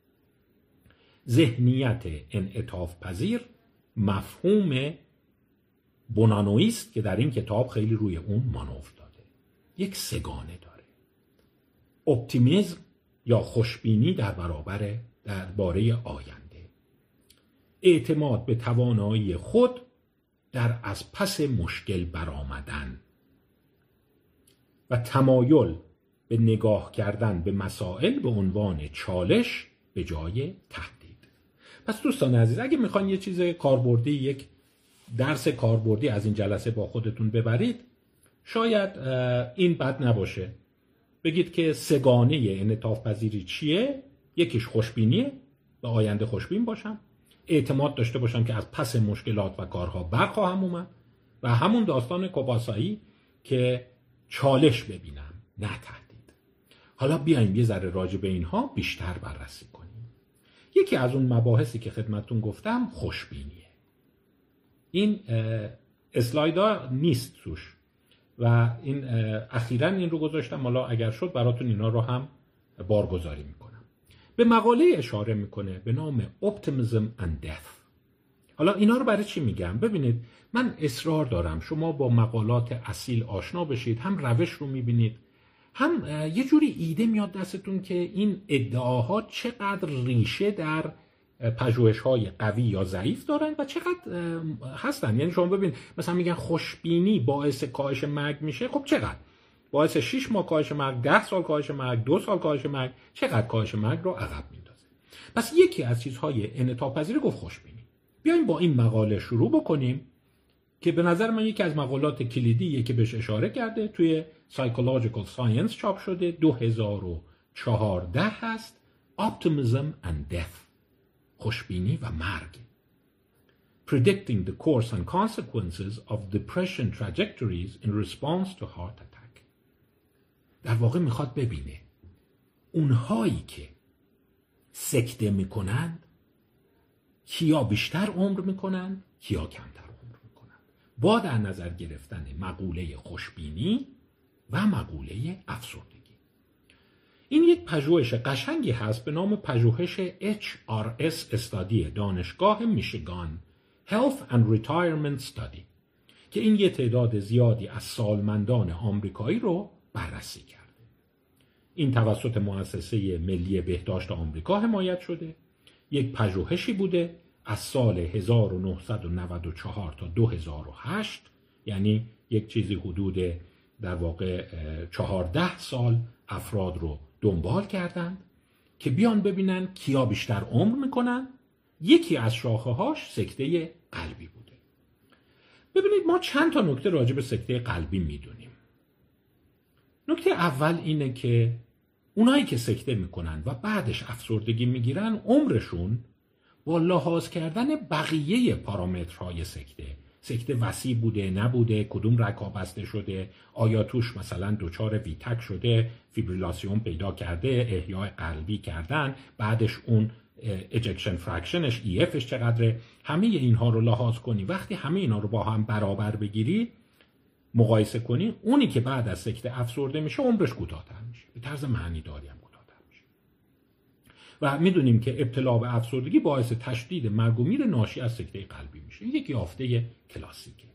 S1: ذهنیت انعطاف پذیر مفهوم بونانویی است که در این کتاب خیلی روی اون مانور داده. یک سگانه داره. اپتیمیسم یا خوشبینی در برابر درباره آینده. اعتماد به توانایی خود در از پس مشکل برآمدن و تمایل به نگاه کردن به مسائل به عنوان چالش به جای تهدید. پس دوستان عزیز، اگه میخواین یه چیز کاربردی، یک درس کاربردی از این جلسه با خودتون ببرید، شاید این بد نباشه. بگید که سگانه انعطاف پذیری چیه؟ یکیش خوشبینیه، به آینده خوشبین باشم، اعتماد داشته باشم که از پس مشکلات و کارها برخواهم اومد و همون داستان کوباسایی که چالش ببینم نه تهدید. حالا بیایم یه ذره راجع به اینها بیشتر بررسی کنیم. یکی از اون مباحثی که خدمتتون گفتم خوشبینیه. این اسلایدا نیست توش و این اخیراً این رو گذاشتم، حالا اگر شد براتون اینا رو هم بارگذاری میکنم. به مقاله اشاره میکنه به نام Optimism and Death. حالا اینا رو برای چی میگم؟ ببینید من اصرار دارم شما با مقالات اصیل آشنا بشید، هم روش رو میبینید، هم یه جوری ایده میاد دستتون که این ادعاها چقدر ریشه در پژوهش‌های قوی یا ضعیف دارن و چقدر هستن. یعنی شما ببین مثلا میگن خوشبینی باعث کاهش مرگ میشه، خب چقدر؟ باعث شش ماه کاهش مرگ، ده سال کاهش مرگ، دو سال کاهش مرگ، چقدر کاهش مرگ رو عقب میندازه. پس یکی از چیزهای انعطاف پذیر گفت خوشبینی. بیایم با این مقاله شروع بکنیم که به نظر من یکی از مقالات کلیدیه که بهش اشاره کرده، توی Psychological Science چاپ شده، دو هزار و چهارده هست. Optimism and Death. خوشبینی و مرگ. Predicting the course and consequences of depression trajectories in response to heart attack. در واقع میخواد ببینه اونهایی که سکته میکنند کیا بیشتر عمر میکنند کیا کمتر عمر میکنند، با در نظر گرفتن مقوله خوشبینی و مقوله افسردگی. این یک پژوهش قشنگی هست به نام پژوهش اچ آر اس استادی دانشگاه میشیگان Health and Retirement Study که این یه تعداد زیادی از سالمندان آمریکایی رو بررسی کرده. این توسط مؤسسه ملی بهداشت آمریکا حمایت شده. یک پژوهشی بوده از سال هزار و نهصد و نود و چهار تا دو هزار و هشت، یعنی یک چیزی حدود در واقع چهارده سال افراد رو دنبال کردند که بیان ببینن کیا بیشتر عمر میکنن. یکی از شاخه هاش سکته قلبی بوده. ببینید ما چند تا نکته راجع به سکته قلبی میدونیم. نکته اول اینه که اونایی که سکته میکنن و بعدش افسردگی میگیرن عمرشون با لحاظ کردن بقیه پارامترهای سکته، سکته وسیع بوده نبوده، کدوم رگ‌ها بسته شده، آیا توش مثلا دچار ویتک شده، فیبریلاسیون پیدا کرده، احیاء قلبی کردن، بعدش اون اجکشن فرکشنش ای افش چقدره، همه اینها رو لحاظ کنی. وقتی همه اینا رو با هم برابر بگیری مقایسه کنی، اونی که بعد از سکته افسرده میشه عمرش کوتاه‌تر میشه، به طرز معنی داری هم کوتاه‌تر میشه. و میدونیم که ابتلا به افسردگی باعث تشدید مرگ و میر ناشی از سکته قلبی میشه. این یک یافته کلاسیکه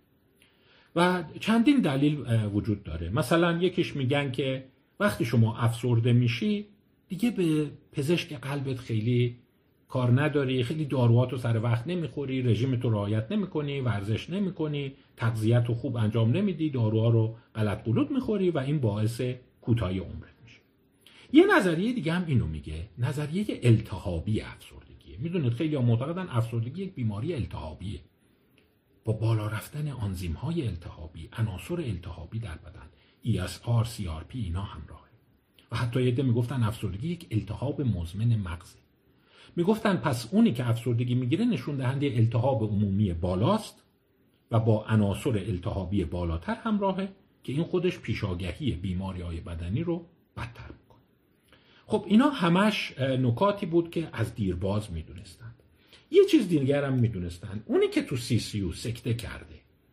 S1: و چندین دلیل وجود داره. مثلا یکیش میگن که وقتی شما افسرده میشی دیگه به پزشک قلبت خیلی کار نداری، خیلی داروهاتو سر وقت نمیخوری، رژیمتو رعایت نمیکنی، ورزش نمیکنی، تغذیه‌تو خوب انجام نمیدی، داروها رو غلط غلط میخوری و این باعث کوتاهی عمرت میشه. یه نظریه دیگه هم اینو میگه، نظریه التهابی افسردگیه. میدونید خیلی ها معتقدن افسردگی یک بیماری التهابیه، با بالا رفتن آنزیم‌های التهابی، عناصر التهابی در بدن، ای اس آر، سی آر پی اینا همراهه. و حتی یه عده میگفتن افسردگی یک التهاب مزمن مغزه. میگفتن پس اونی که افسردگی میگیره نشون دهنده التهاب عمومی بالاست و با عناصر التهابی بالاتر همراهه که این خودش پیشاگهی بیماری‌های بدنی رو بدتر میکنه. خب اینا همش نکاتی بود که از دیرباز میدونستن. یه چیز دیگر هم میدونستن، اونی که تو سی سی یو سکته کرده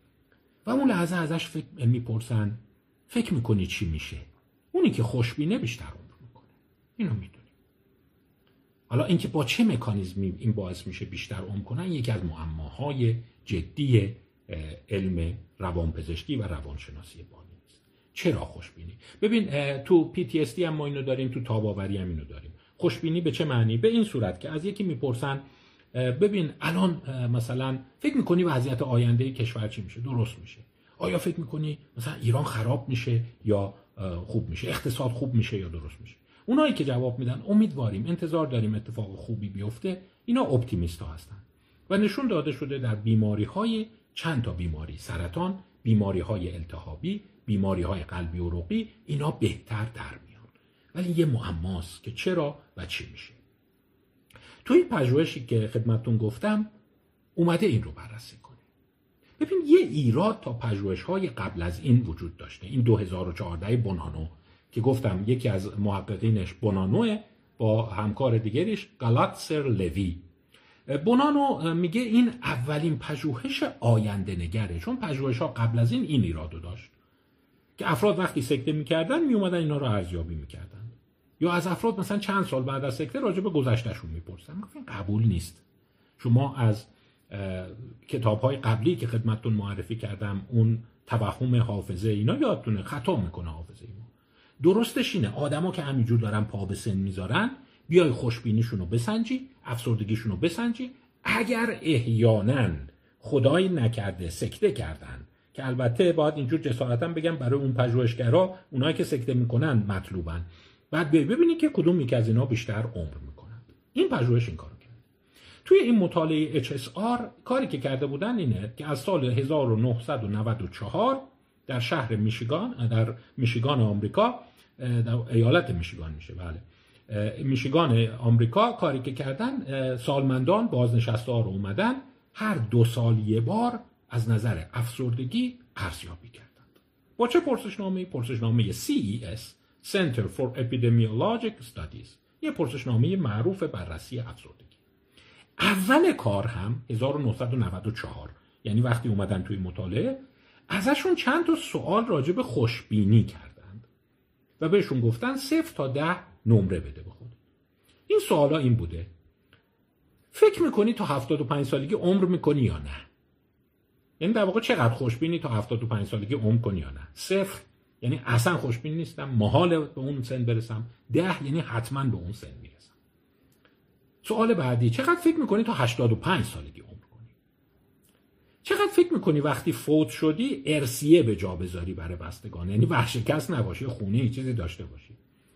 S1: و اون لحظه ازش فکر میپرسن فکر میکنی چی میشه، اونی که خوشبینه بیشتر عمر میکنه. اینو میدونیم. حالا اینکه با چه مکانیزمی این باعث میشه بیشتر عمر کنن یکی از معماهای جدی علم روانپزشکی و روانشناسی بالینی است. چرا خوشبینی؟ ببین تو پی تی اس دی هم ما اینو داریم، تو تاب‌آوری هم اینو داریم. خوشبینی به چه معنی؟ به این صورت که از یکی میپرسن ببین الان مثلا فکر میکنی وضعیت آینده کشور چی میشه؟ درست میشه؟ آیا فکر میکنی مثلا ایران خراب میشه یا خوب میشه؟ اقتصاد خوب میشه یا درست میشه؟ اونایی که جواب میدن امیدواریم، انتظار داریم اتفاق خوبی بیفته، اینا اپتیمیست ها هستن و نشون داده شده در بیماری های چند تا بیماری، سرطان، بیماری های التهابی، بیماری های قلبی و عروقی، اینا بهتر در میان. ولی یه معماست که چرا و چی میشه. توی پژوهشی که خدمتتون گفتم اومده این رو بررسی کنه. ببین یه ایراد تا پژوهش‌های قبل از این وجود داشته. این دو هزار و چهارده بونانو که گفتم یکی از محققینش بونانوه با همکار دیگریش گالاتسر لوی. بونانو میگه این اولین پژوهش آینده نگره، چون پژوهش‌ها قبل از این این ایرادو داشت که افراد وقتی سکته می‌کردن میومدن اینا رو ارزیابی می‌کردن، یا از افراد مثلا چند سال بعد از سکته راجع به گذشتهشون میپرسن. این قبول نیست. شما از کتاب‌های قبلی که خدمتتون معرفی کردم اون توهم حافظه اینا یادتونه خطا میکنه حافظه ما. درستش اینه آدما که همینجور دارن پا به سن میذارن بیای خوشبینیشون رو بسنجی، افسردگیشون رو بسنجی، اگر احیانا خدای نکرده سکته کردن، که البته باید اینجور جسارتا بگم برای اون پژوهشگرا اونایی که سکته میکنن مطلوبن، بعد ببینید که کدوم یک از اینا بیشتر عمر میکنن. این پژوهش این کارو کرد. توی این مطالعه اچ اس آر کاری که کرده بودن اینه که از سال هزار و نهصد و نود و چهار در شهر میشیگان، در میشیگان آمریکا، در ایالت میشیگان میشه بله، میشیگان آمریکا کاری که کردن، سالمندان بازنشسته ها رو اومدن هر دو سال یه بار از نظر افسردگی ارزیابی کردند. با چه پرسشنامه‌ای؟ پرسشنامه سی ای اس Center for Epidemiologic Studies، یه پرسشنامه معروف بررسی افسردگی. اول کار هم هزار و نهصد و نود و چهار، یعنی وقتی اومدن توی مطالعه، ازشون چند تا سوال راجع به خوشبینی کردند و بهشون گفتن صفر تا ده نمره بده به خود. این سوالا این بوده: فکر میکنی تا هفتاد و پنج سالگی عمر میکنی یا نه؟ یعنی در واقع چقدر خوشبینی تا هفتاد و پنج سالگی عمر کنی یا نه؟ صفر یعنی اصلا خوشبین نیستم، محاله به اون سن برسم. ده یعنی حتما به اون سن میرسم. سوال بعدی: چقدر فکر میکنی تا هشتاد و پنج سالگی عمر کنی؟ چقدر فکر میکنی وقتی فوت شدی ارثیه به جا بذاری برای بستگان، یعنی ورشکست نباشی، خونه ای چیزی داشته باشی؟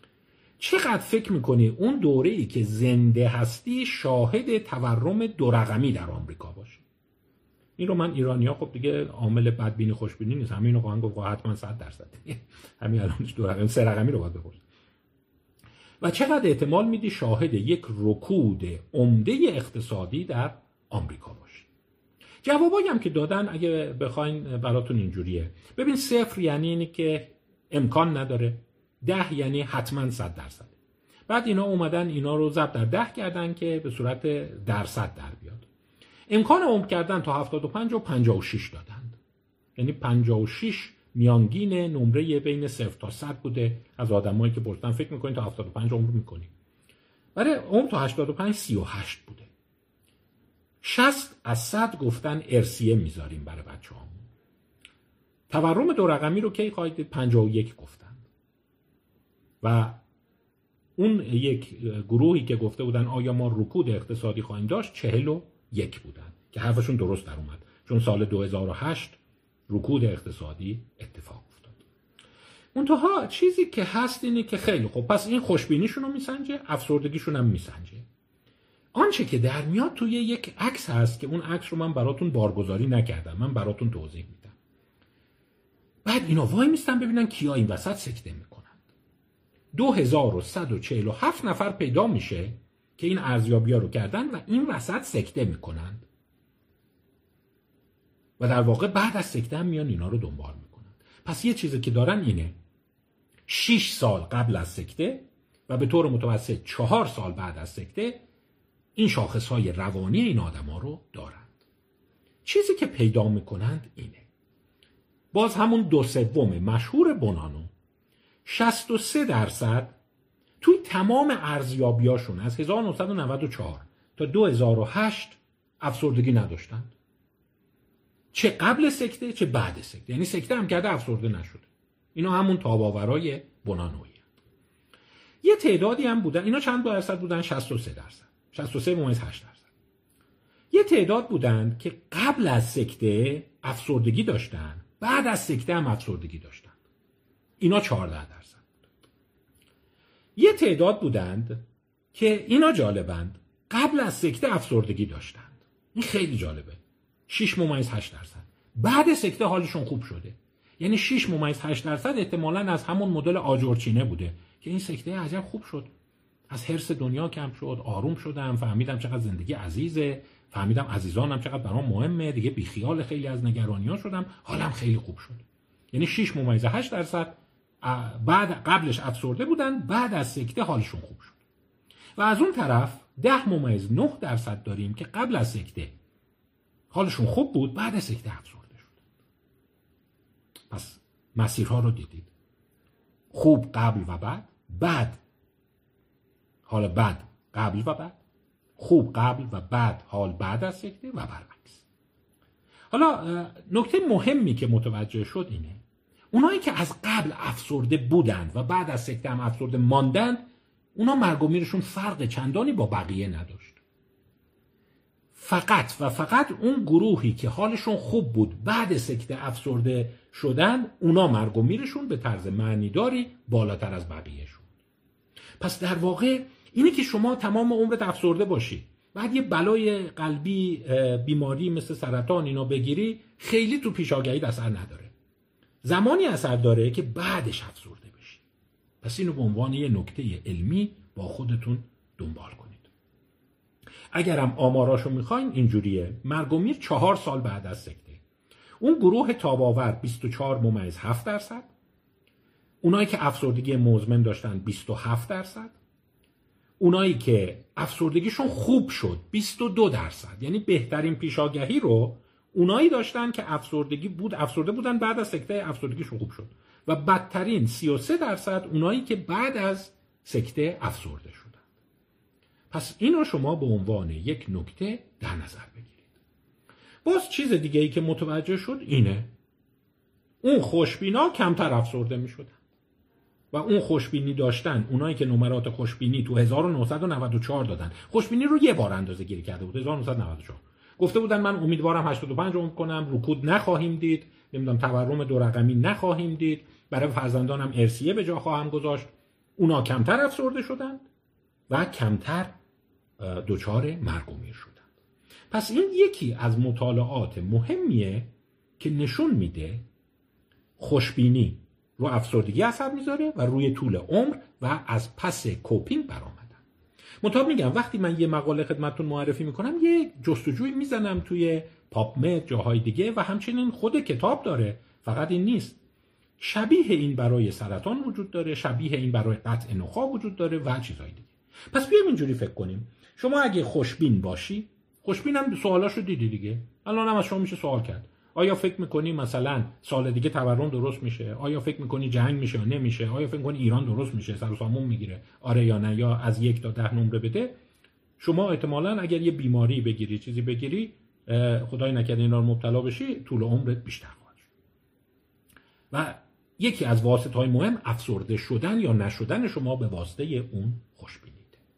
S1: چقدر فکر میکنی اون دوره‌ای که زنده هستی شاهد تورم دو رقمی در آمریکا باشی؟ این رو من ایرانی‌ها خب دیگه عامل بدبینی خوشبینی نیست، همین رو خواهند گفت حتما صد درصد همین الان دو رقمی سه رقمی رو باید بپرس. و چقدر احتمال میدی شاهد یک رکود عمده اقتصادی در آمریکا باشی؟ جوابایی هم که دادن اگه بخواین براتون اینجوریه. ببین صفر یعنی اینی که امکان نداره، ده یعنی حتما صد درصد. بعد اینا اومدن اینا رو ضرب در ده کردن که به صورت درصد در بیاد. امکان عمر کردن تا هفتاد و پنج و پنجاه و شش دادند. یعنی پنجاه و شش میانگین نمره بین صفر تا صد بوده. از آدمایی که پرسیدن فکر میکنین تا هفتاد و پنج عمر میکنی. برای عمر تا هشتاد و پنج سی و هشت بوده. شصت از صد گفتن ارسیه میذاریم برای بچه‌هامون. تورم دو رقمی رو کی خواهید دید؟ پنجاه و یک گفتن. و اون یک گروهی که گفته بودن آیا ما رکود اقتصادی خواهیم داشت چهل و یک بودن که حرفشون درست در اومد، چون سال دو هزار و هشت رکود اقتصادی اتفاق افتاد. منتها چیزی که هست اینه که خیلی خب پس این خوشبینیشون رو میسنجه، افسردگیشون هم میسنجه. آنچه که در میاد توی یک عکس هست که اون عکس رو من براتون بارگذاری نکردم، من براتون توضیح میدم. بعد اینا وای میستن ببینن کیا این وسط سکته میکنند. دو هزار و صد و چهل و هفت نفر پیدا میشه که این ارزیابی‌ها رو کردن و این وسط سکته میکنند. و در واقع بعد از سکته هم میان اینا رو دنبال میکنن. پس یه چیزی که دارن اینه، شش سال قبل از سکته و به طور متوسط چهار سال بعد از سکته این شاخصهای روانی این آدم ها رو دارند. چیزی که پیدا میکنند اینه، باز همون دو سوم مشهور بونانو، شصت و سه درصد توی تمام ارزیابیاشون از هزار و نهصد و نود و چهار تا دو هزار و هشت افسردگی نداشتند، چه قبل سکته چه بعد سکته. یعنی سکته هم کرده افسرده نشده. اینا همون تاباورای بونانویی. یه تعدادی هم بودن، اینا چند درصد بودن؟ شصت و سه درصد، شصت و سه ممیز هشت درصد. یه تعداد بودن که قبل از سکته افسردگی داشتن، بعد از سکته هم افسردگی داشتن. اینا چهارده درصد بودن. یه تعداد بودند که اینا جالبند، قبل از سکته افسردگی داشتند. این خیلی جالبه. شش ممیز هشت درصد. بعد سکته حالشون خوب شده. یعنی شش ممیز هشت درصد احتمالاً از همون مدل آجرچینه بوده که این سکته عجب خوب شد. از حرص دنیا کم شد، آروم شدم، فهمیدم چقدر زندگی عزیزه، فهمیدم عزیزانم چقدر برام مهمه، دیگه بیخیال خیلی از نگرانی‌ها شدم، حالم خیلی خوب شد. یعنی شش ممیز هشت درصد بعد قبلش افسرده بودن، بعد از سکته حالشون خوب شد. و از اون طرف ده ممیز نه درصد داریم که قبل از سکته حالشون خوب بود، بعد از سکته افسرده شد. پس مسیرها رو دیدید، خوب قبل و بعد، بعد حال بد قبل و بعد، خوب قبل و بعد حال بعد از سکته و برعکس. حالا نکته مهمی که متوجه شد اینه، اونایی که از قبل افسرده بودند و بعد از سکته هم افسرده ماندند، اونا مرگ و میرشون فرق چندانی با بقیه نداشت. فقط و فقط اون گروهی که حالشون خوب بود بعد سکته افسرده شدن، اونا مرگ و میرشون به طرز معنیداری بالاتر از بقیه شد. پس در واقع اینه که شما تمام عمرت افسرده باشی، بعد یه بلای قلبی، بیماری مثل سرطان اینا بگیری، خیلی تو پیشاگهی اثر نداره. زمانی اثر داره که بعدش افسرده بشی. پس اینو به عنوان یه نکته علمی با خودتون دنبال کنید. اگرم آماراشو میخواین اینجوریه، مرگ و میر چهار سال بعد از سکته. اون گروه تاباور بیست و چهار ممیز هفت درصد، اونایی که افسردگی مزمن داشتن بیست و هفت درصد، اونایی که افسردگیشون خوب شد بیست و دو درصد. یعنی بهترین پیشاگهی رو اونایی داشتن که افسردگی بود، افسرده بودن، بعد از سکته افسردگیشون خوب شد. و بدترین سی و سه درصد اونایی که بعد از سکته افسرده شدن. پس اینو شما به عنوان یک نکته در نظر بگیرید. باز چیز دیگه ای که متوجه شد اینه، اون خوشبینا کمتر افسرده می شدن و اون خوشبینی داشتن، اونایی که نمرات خوشبینی تو هزار و نهصد و نود و چهار دادن، خوشبینی رو یه بار اندازه گیری کرده بود، هزار و نهصد و نود و چهار گفته بودن من امیدوارم هشتاد و پنج عمر کنم، رکود نخواهیم دید، نمیدونم تورم دو رقمی نخواهیم دید، برای فرزندانم ارثیه به جا خواهم گذاشت. اونا کمتر افسرده شدن و کمتر دچار مرگ و میر شدن. پس این یکی از مطالعات مهمیه که نشون میده خوشبینی رو افسردگی اثر میذاره و روی طول عمر و از پس کوپینگ برآمدن. منتها میگم وقتی من یه مقاله خدمتتون معرفی میکنم، یه جستجوی میزنم توی پابمد، جاهای دیگه، و همچنین خود کتاب داره. فقط این نیست، شبیه این برای سرطان وجود داره، شبیه این برای قطع نخاع وجود داره و چیزهای دیگه. پس بیایم اینجوری فکر کنیم، شما اگه خوشبین باشی، خوشبین هم سوالاشو دیدی دیگه، الان هم از شما میشه سوال کرد، آیا فکر میکنی مثلا سال دیگه تورم درست میشه؟ آیا فکر میکنی جنگ میشه یا نمیشه؟ آیا فکر میکنی ایران درست میشه، سر و سامون میگیره، آره یا نه؟ یا از یک تا ده نمره بده. شما احتمالاً اگر یه بیماری بگیری، چیزی بگیری، خدای نکرده اینا رو مبتلا بشی، طول عمرت بیشتر خواهد شد. و یکی از واسطه‌های مهم افسرده شدن یا نشدن شما به واسطه اون خوشبینی.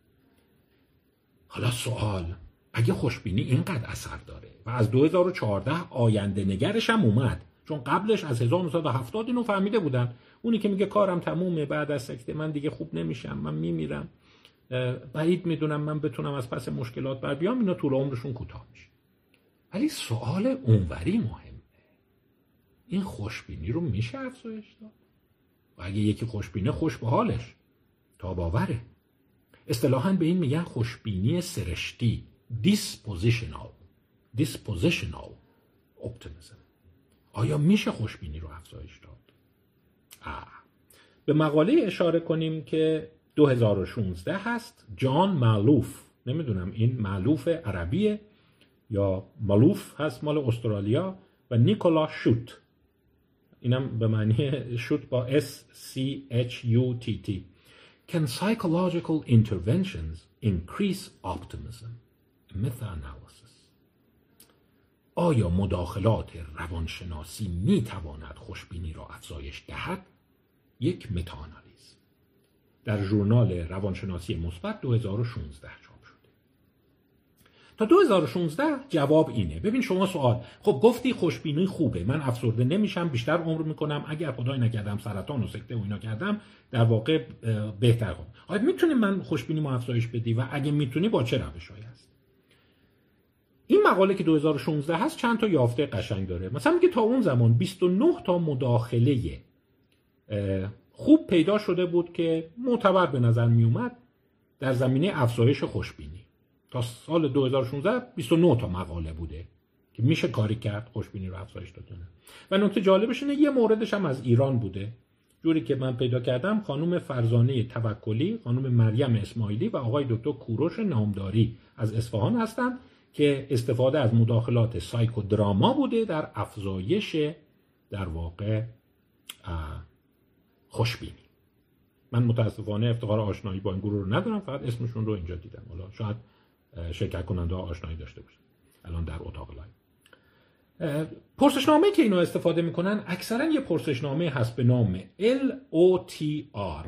S1: حالا سوال، اگه خوشبینی اینقدر اثر داره و از دو هزار و چهارده آینده نگرش هم اومد، چون قبلش از هزار و نهصد و هفتاد اینو فهمیده بودن، اونی که میگه کارم تمومه، بعد از سکته من دیگه خوب نمیشم، من میمیرم، بعید میدونم من بتونم از پس مشکلات بر بیام، اینا طول عمرشون کوتاه میشه. ولی سوال اونوری مهمه، این خوشبینی رو میشه افزایش داد؟ و اگه یکی خوشبینه، خوش به حالش، تا باوره. اصطلاحاً به این میگن خوشبینی سرشتی، dispositional dispositional optimism. آیا میشه خوشبینی رو افزایش داد؟ آه. به مقاله اشاره کنیم که دو هزار و شانزده هست، جان مالوف، نمیدونم این مالوف عربیه یا مالوف هست مال استرالیا، و نیکولا شوت، اینم به معنی شوت با S C H U T T. Can psychological interventions increase optimism? Meta-analysis. آیا مداخلات روانشناسی می تواند خوشبینی را افزایش دهد؟ یک متاآنالیز در ژورنال روانشناسی مثبت دو هزار و شانزده چاپ شده. تا دو هزار و شانزده جواب اینه. ببین شما سوال، خب گفتی خوشبینی خوبه، من افسرده نمیشم، بیشتر عمر میکنم، اگر خدای نکردم سرطان و سکته و اینا کردم در واقع بهتر کنم. آیا میتونی من خوشبینی ما افزایش بدی و اگه میتونی با چه روشایی هست؟ این مقاله که دو هزار و شانزده هست چند تا یافته قشنگ داره. مثلا میگه تا اون زمان بیست و نه تا مداخله خوب پیدا شده بود که معتبر به نظر می اومد در زمینه افزایش خوشبینی. تا سال دو هزار و شانزده بیست و نه تا مقاله بوده که میشه کاری کرد خوشبینی رو افزایش دادن. و نکته جالبش اینه یه موردش هم از ایران بوده. جوری که من پیدا کردم خانم فرزانه توکلی، خانم مریم اسماعیلی و آقای دکتر کوروش نامداری از اصفهان هستند که استفاده از مداخلات سایکودراما بوده در افزایش در واقع خوشبینی. من متاسفانه افتخار آشنایی با این گروه رو ندارم، فقط اسمشون رو اینجا دیدم. حالا شاید شرکت کننده ها آشنایی داشته باشن الان در اتاق لایو. پرسشنامه که اینا استفاده میکنن اکثرا یه پرسشنامه هست به نام L O T R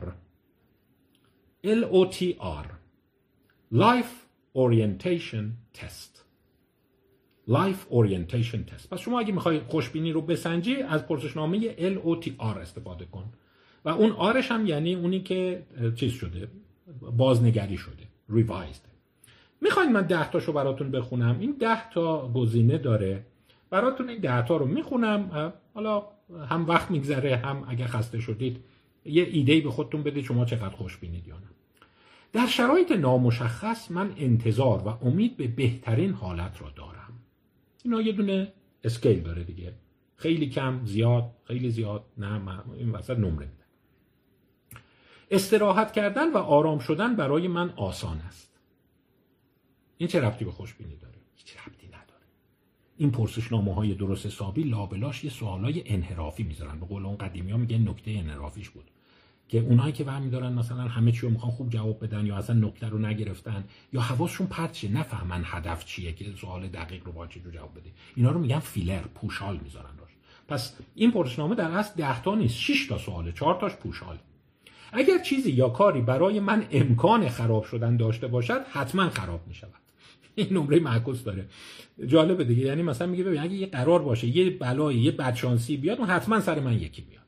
S1: L O T R Life Orientation Test. Life Orientation Test. پس شما اگه میخوای خوشبینی رو بسنجی از پرسشنامه L O T R استفاده کن و اون آرش هم یعنی اونی که چیز شده، بازنگری شده، ریوایزد. میخواین من ده تاشو براتون بخونم؟ این ده تا گزینه داره، براتون این ده تا رو میخونم. حالا هم وقت میگذره، هم اگه خسته شدید یه ایده‌ای به خودتون بدید شما چقدر خوشبینید یا نه. در شرایط نامشخص من انتظار و امید به بهترین حالت را دارم. اینا یه دونه اسکیل داره دیگه، خیلی کم، زیاد، خیلی زیاد، نه من این وسط نمره میدم. استراحت کردن و آرام شدن برای من آسان است. این چه ربطی به خوشبینی داره؟ هیچ ربطی نداره. این پرسشنامه‌های درست حسابی لابلاش یه سوالای انحرافی میذارن. به قول اون قدیمی‌ها میگن نکته انحرافیش بود که اونایی که برمی دارن مثلا همه چی رو میخوان خوب جواب بدن یا اصلا نکته رو نگرفتن یا حواسشون پرت شه، نفهمن هدف چیه که سوال دقیق رو با چه جواب بده، اینا رو میگن فیلر، پوشال میذارن روش. پس این پرسشنامه در اصل ده تا نیست، شش تا سواله، چهار تاش پوشال. اگر چیزی یا کاری برای من امکان خراب شدن داشته باشد حتما خراب میشود. این نمره معکوس داره. جالبه دیگه، یعنی مثلا میگه ببین اگه یه قرار باشه یه بلایی، یه بدشانسی بیاد، اون حتما سر من یکی میاد.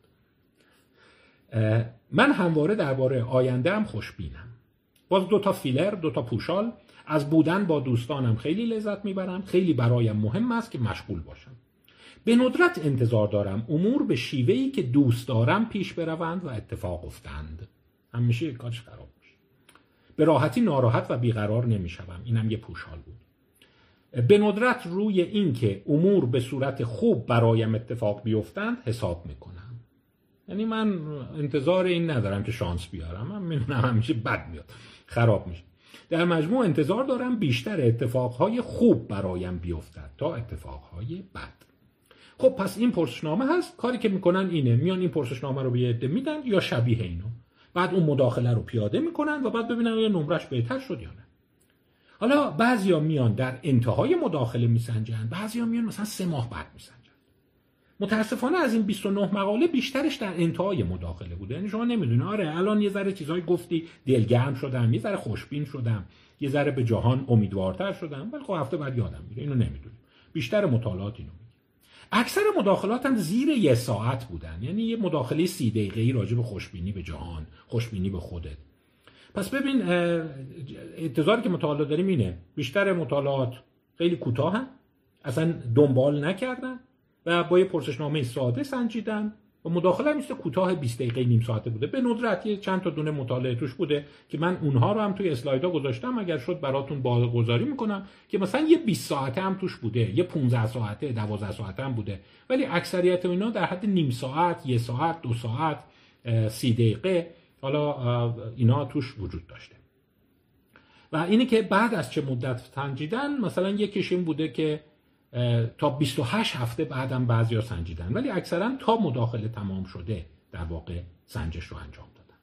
S1: من همواره درباره آینده‌ام خوشبینم. باز دو تا فیلر، دو تا پوشال. از بودن با دوستانم خیلی لذت میبرم. خیلی برایم مهم است که مشغول باشم. به ندرت انتظار دارم امور به شیوهی که دوست دارم پیش بروند و اتفاق افتند. همیشه کارش خراب میشه. به راحتی ناراحت و بیقرار نمیشوم. اینم یه پوشال بود. به ندرت روی این که امور به صورت خوب برایم اتفاق بیفتند حساب میکنم. یعنی من انتظار این ندارم که شانس بیارم، من میدونم همیشه بد میاد، خراب میشه. در مجموع انتظار دارم بیشتر اتفاقهای خوب برایم بیفتد تا اتفاقهای بد. خب پس این پرسشنامه هست، کاری که میکنن اینه، میان این پرسشنامه رو به یه عده میدن یا شبیه اینو، بعد اون مداخله رو پیاده میکنن و بعد ببینن یا نمرش بهتر شد یا نه. حالا بعضیا میان در انتهای مداخله میسنجن، بعضیا میان مثلا سه ماه بعد میسنجن. متاسفانه از این بیست و نه مقاله بیشترش در انتهای مداخله بوده. یعنی شما نمیدونی آره الان یه ذره چیزای گفتی دلگرم شدم، یه ذره خوشبین شدم، یه ذره به جهان امیدوارتر شدم، ولی خب هفته بعد یادم میره. اینو نمیدونیم. بیشتر مطالعات اینو میگه. اکثر مداخلات هم زیر یه ساعت بودن. یعنی یه مداخله سی دقیقه‌ای راجع به خوشبینی به جهان، خوشبینی به خودت. پس ببین انتظاری که مطالعه داریم اینه، بیشتر مطالعات خیلی کوتاهن، اصلا دنبال نکردن و با یه پرسشنامه ساده سنجیدن و مداخله هم کوتاه بیست دقیقه نیم ساعته بوده. به ندرت چند تا دونه مطالعه توش بوده که من اونها رو هم توی اسلایدها گذاشتم، اگر شد براتون بازگذاری میکنم که مثلا یه بیست ساعته هم توش بوده، یه پانزده ساعته، دوازده ساعته هم بوده، ولی اکثریت اینا در حد نیم ساعت، یک ساعت، دو ساعت، سی دقیقه حالا اینا توش وجود داشته. و اینه که بعد از چه مدت سنجیدن، مثلا یکیش این بوده که تا بیست و هشت هفته بعدم بعضیا سنجیدن، ولی اکثرا تا مداخله تمام شده در واقع سنجش رو انجام دادن.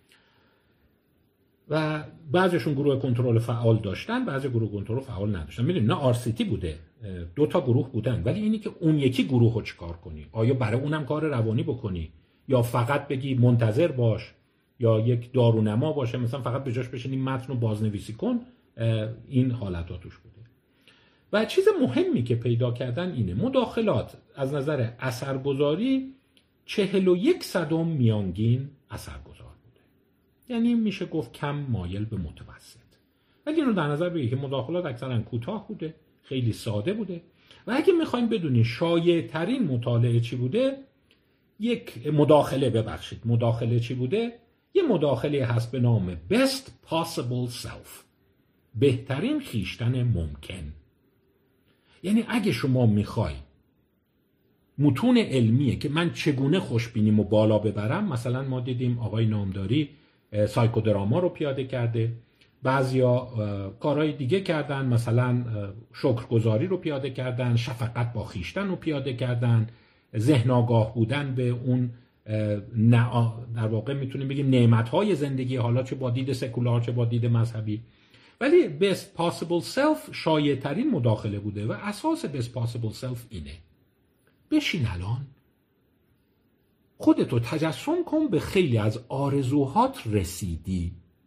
S1: و بعضیشون گروه کنترل فعال داشتن، بعضی گروه کنترل فعال نداشتن. میدونید نه آر سی تی بوده، دو تا گروه بودن، ولی اینی که اون یکی گروه رو چیکار کنی؟ آیا برای اونم کار روانی بکنی یا فقط بگی منتظر باش یا یک دارونما باشه، مثلا فقط به جاش بشینی متن رو بازنویسی کن؟ این حالت‌ها توش بوده. و چیز مهمی که پیدا کردن اینه، مداخلات از نظر اثرگذاری چهل و یک صدم میانگین اثرگذار بوده. یعنی میشه گفت کم مایل به متوسط. ولی اینو در نظر بگیرید که مداخلات اکثرا کوتاه بوده، خیلی ساده بوده. و اگه میخوایم بدونید شایع ترین مطالعه چی بوده، یک مداخله ببخشید مداخله چی بوده، یه مداخله هست به نام Best Possible Self، بهترین خیشتن ممکن. یعنی اگه شما میخوای متون علمیه که من چگونه خوشبینیمو بالا ببرم، مثلا ما دیدیم آقای نامداری سایکودراما رو پیاده کرده، بعضیا کارهای دیگه کردن، مثلا شکرگزاری رو پیاده کردن، شفقت با خیشتن رو پیاده کردن، ذهن آگاه بودن به اون در واقع میتونیم بگیم نعمت‌های زندگی، حالا چه با دید سکولار چه با دید مذهبی. ولی best possible self شایع ترین مداخله بوده و اساس best possible self اینه: بشین الان خودتو تجسم کن به خیلی از آرزوهات رسیدی،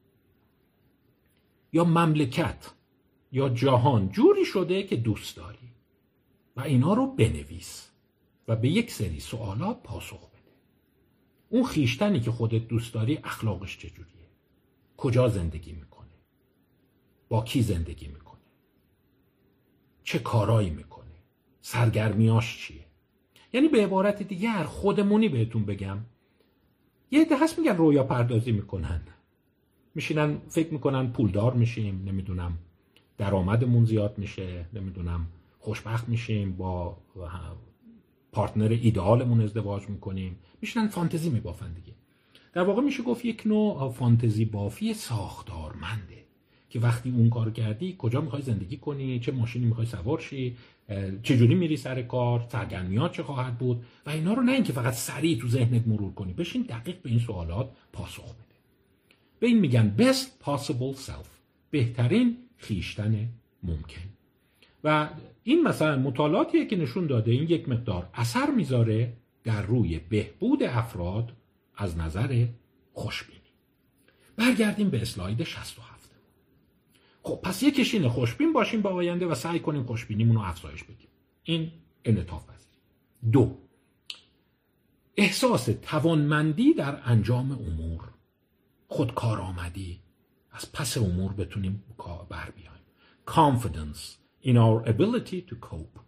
S1: یا مملکت یا جهان جوری شده که دوست داری و اینا رو بنویس و به یک سری سوالات پاسخ بده. اون خیشتنی که خودت دوست داری اخلاقش چجوریه؟ کجا زندگی میکنه؟ با کی زندگی میکنه؟ چه کارایی میکنه؟ سرگرمیاش چیه؟ یعنی به عبارت دیگر خودمونی بهتون بگم، یه عده هست میگن رویا پردازی میکنن، میشینن فکر میکنن پولدار میشیم، نمیدونم درآمدمون زیاد میشه، نمیدونم خوشبخت میشیم، با پارتنر ایدئالمون ازدواج میکنیم، میشینن فانتزی میبافن دیگه. در واقع میشه گفت یک نوع فانتزی بافی ساختارمنده که وقتی اون کار کردی کجا میخوای زندگی کنی، چه ماشینی میخوای سوار شی، چجوری میری سر کار، سرگرمیات چه خواهد بود و اینا رو نه اینکه فقط سریع تو ذهنت مرور کنی، بشین دقیق به این سوالات پاسخ بده. به این میگن best possible self، بهترین خیشتن ممکن. و این مثلا مطالعاتیه که نشون داده این یک مقدار اثر میذاره در روی بهبود افراد از نظر خوشبینی. برگردیم به اسلاید شصت و هفت. خب پس یکیش اینه خوشبین باشیم با آینده و سعی کنیم خوشبینیمون رو افزایش بدیم. این انعطاف پذیری. دو، احساس توانمندی در انجام امور، خودکارآمدی، از پس امور بتونیم بر بیایم. Confidence in our ability to cope.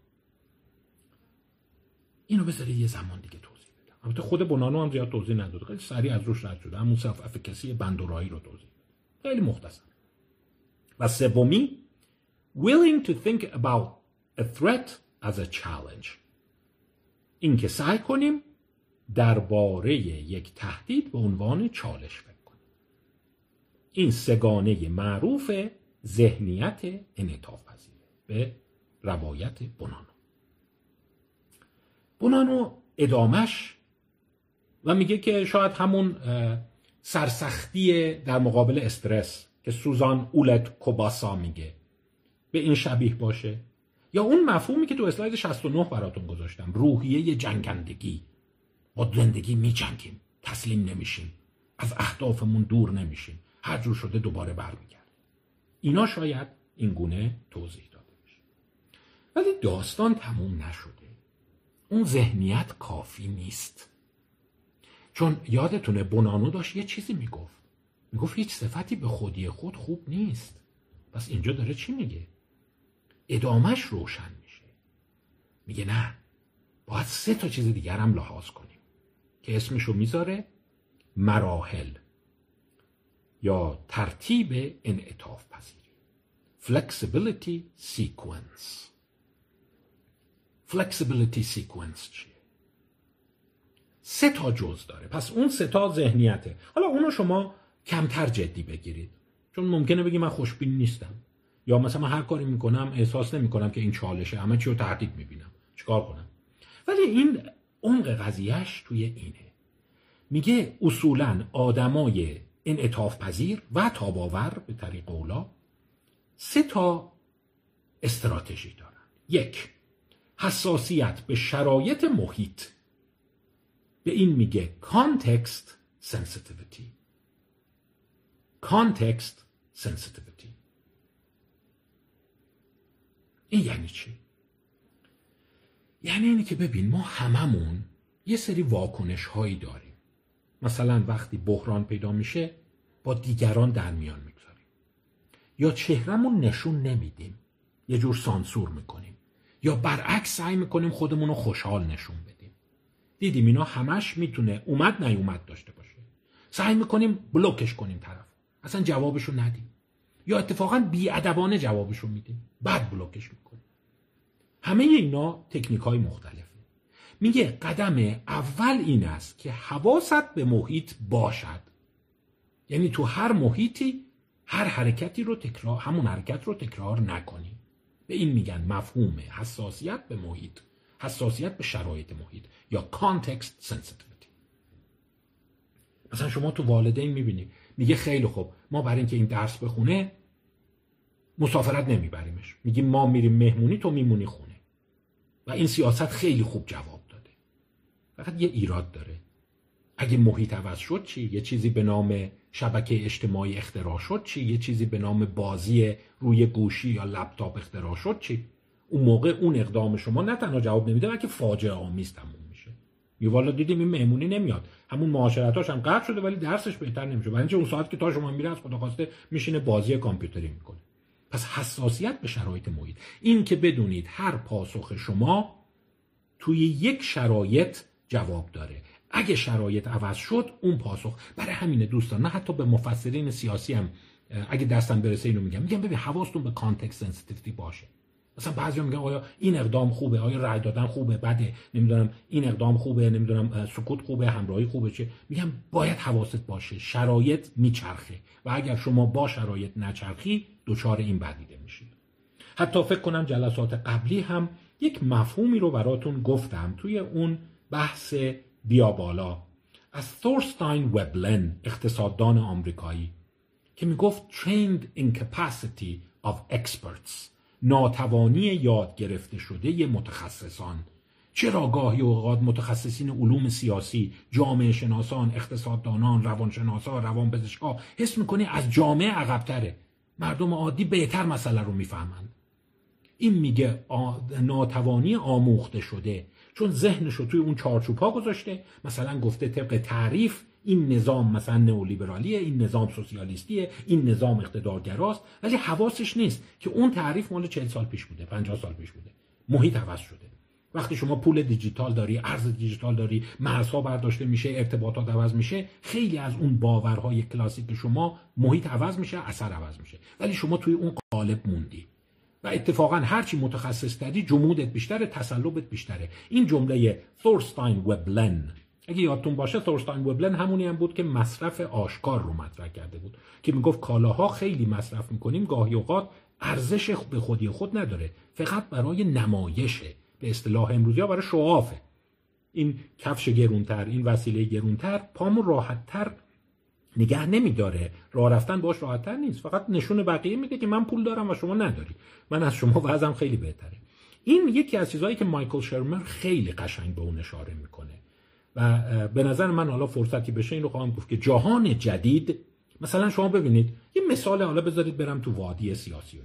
S1: اینو بذارید یه زمان دیگه توضیح بدم. البته خود بونانو هم زیاد توضیح نداده، خیلی سریع از روش رد شده، همون سلف افیکسی بندورایی رو توضیح بده، خیلی مختصر. و سومی، willing to think about a threat as a challenge. این که سعی کنیم درباره یک تهدید به عنوان چالش فکر کنیم. این سگانه معروف ذهنیت انعطاف پذیره به روایت بونانو. بونانو ادامش و میگه که شاید همون سرسختی در مقابل استرس که سوزان اولت کوباسا میگه به این شبیه باشه، یا اون مفهومی که تو اسلاید شصت و نه براتون گذاشتم، روحیه جنگندگی، با زندگی میجنگیم، تسلیم نمیشیم، از اهدافمون دور نمیشیم، هر جور شده دوباره برمیگردیم. اینا شاید این گونه توضیح داده بشه. ولی داستان تموم نشده. اون ذهنیت کافی نیست. چون یادتونه بونانو داشت یه چیزی میگفت. میگفت هیچ صفتی به خودی خود خوب نیست. پس اینجا داره چی میگه؟ ادامش روشن میشه. میگه نه، باید سه تا چیز دیگر هم لحاظ کنیم که اسمشو میذاره مراحل یا ترتیب انعطاف پذیری. Flexibility sequence. Flexibility sequence چیه؟ سه تا جز داره. پس اون سه تا ذهنیته. حالا اونو شما کمتر جدی بگیرید، چون ممکنه بگی من خوشبین نیستم، یا مثلا من هر کاری میکنم احساس نمیکنم که این چالشه، همه چی رو تهدید میبینم، چیکار کنم؟ ولی این عمق قضیهش توی اینه. میگه اصولاً آدمای انعطاف پذیر و تاباور به طریق اولا سه تا استراتژی دارن. یک، حساسیت به شرایط محیط، به این میگه context sensitivity. context sensitivity این یعنی چی؟ یعنی اینه که ببین ما هممون یه سری واکنش هایی داریم. مثلا وقتی بحران پیدا میشه با دیگران در میان میگذاریم، یا چهرمون نشون نمیدیم، یه جور سانسور میکنیم، یا برعکس سعی میکنیم خودمون رو خوشحال نشون بدیم. دیدیم اینا همش میتونه اومد نیومد داشته باشه. سعی میکنیم بلوکش کنیم طرف، اصلا جوابشو ندیم، یا اتفاقا بی‌ادبانه جوابشو میدیم، بعد بلوکش میکنیم. همه اینا تکنیک های مختلفه. میگه قدم اول این است که حواست به محیط باشد. یعنی تو هر محیطی هر حرکتی رو تکرار، همون حرکت رو تکرار نکنی. به این میگن مفهوم حساسیت به محیط، حساسیت به شرایط محیط، یا context sensitivity. مثلا شما تو والدین میبینی میگه خیلی خوب، ما برای اینکه این درس بخونه مسافرت نمیبریمش، میگیم ما میریم مهمونی تو میمونی خونه، و این سیاست خیلی خوب جواب داده. فقط یه ایراد داره. اگه محیط عوض شد چی؟ یه چیزی به نام شبکه اجتماعی اختراع شد چی؟ یه چیزی به نام بازی روی گوشی یا لپتاپ اختراع شد چی؟ اون موقع اون اقدام شما نه تنها جواب نمیده، بلکه فاجعه آمیز تموم میشه. یه والا دیدیم این مهمونی نمیاد، همون معاشرتاش هم قطع شده ولی درسش بهتر نمیشه، برای اینکه اون ساعت که تا شما میره از خدا خواسته میشینه بازی کامپیوتری میکنه. پس حساسیت به شرایط محیط، این که بدونید هر پاسخ شما توی یک شرایط جواب داره. اگه شرایط عوض شد اون پاسخ. برای همینه دوستان، نه حتی به مفسرین سیاسی هم اگه دستم برسه اینو میگم، میگم ببین حواستون به کانتکست سنسیتیویتی باشه. مثلا بعضیا میگن آیا این اقدام خوبه، آیا رأی دادن خوبه، بده، نمیدونم این اقدام خوبه، نمیدونم سکوت خوبه، همراهی خوبه، چه میگم باید حواست باشه. شرایط میچرخه و اگر شما با شرایط نچرخی دچار این بدیده میشید. حتی فکر کنم جلسات قبلی هم یک مفهومی رو براتون گفتم توی اون بحث بیا بالا از ثورستاین وبلن، اقتصاددان آمریکایی، که میگفت trained incapacity of experts، ناتوانی یاد گرفته شده متخصصان. چرا گاهی اوقات متخصصین علوم سیاسی، جامعه شناسان، اقتصاددانان، روانشناسا، روانپزشکا حس میکنی از جامعه عقب‌تره، مردم عادی بهتر مسئله رو میفهمند. این میگه ناتوانی آموخته شده، چون ذهنشو توی اون چارچوب‌ها گذاشته. مثلا گفته طبق تعریف این نظام مثلا نئولیبرالیه، این نظام سوسیالیستیه، این نظام اقتدارگراست، ولی حواسش نیست که اون تعریف مال چهل سال پیش بوده، پنجاه سال پیش بوده. محیط عوض شده. وقتی شما پول دیجیتال داری، ارز دیجیتال داری، مرزها برداشته میشه، ارتباطات عوض میشه، خیلی از اون باورهای کلاسیک شما محیط عوض میشه، اثر عوض میشه، ولی شما توی اون قالب موندی. و اتفاقا هرچی متخصص تری جمودت بیشتره، تسلبت بیشتره. این جمله ثورستاین وبلن، اگه یادتون باشه ثورستاین وبلن همونی هم بود که مصرف آشکار رو مطرح کرده بود، که میگفت کالاها خیلی مصرف میکنیم، گاهی اوقات ارزش به خودی خود نداره، فقط برای نمایشه، به اصطلاح امروزی ها برای شوافه. این کفش گرونتر، این وسیله گرونتر پامو راحت‌تر نگه نمیداره، راه رفتن باش راحت‌تر نیست، فقط نشون بقیه میده که من پول دارم و شما نداری، من از شما وضعم خیلی بهتره. این یکی از چیزهایی که مایکل شرمر خیلی قشنگ به اون اشاره میکنه و به نظر من حالا فرصتی بشه این رو خواهم گفت که جهان جدید، مثلا شما ببینید یه مثال، حالا بذارید برم تو وادی سیاسی.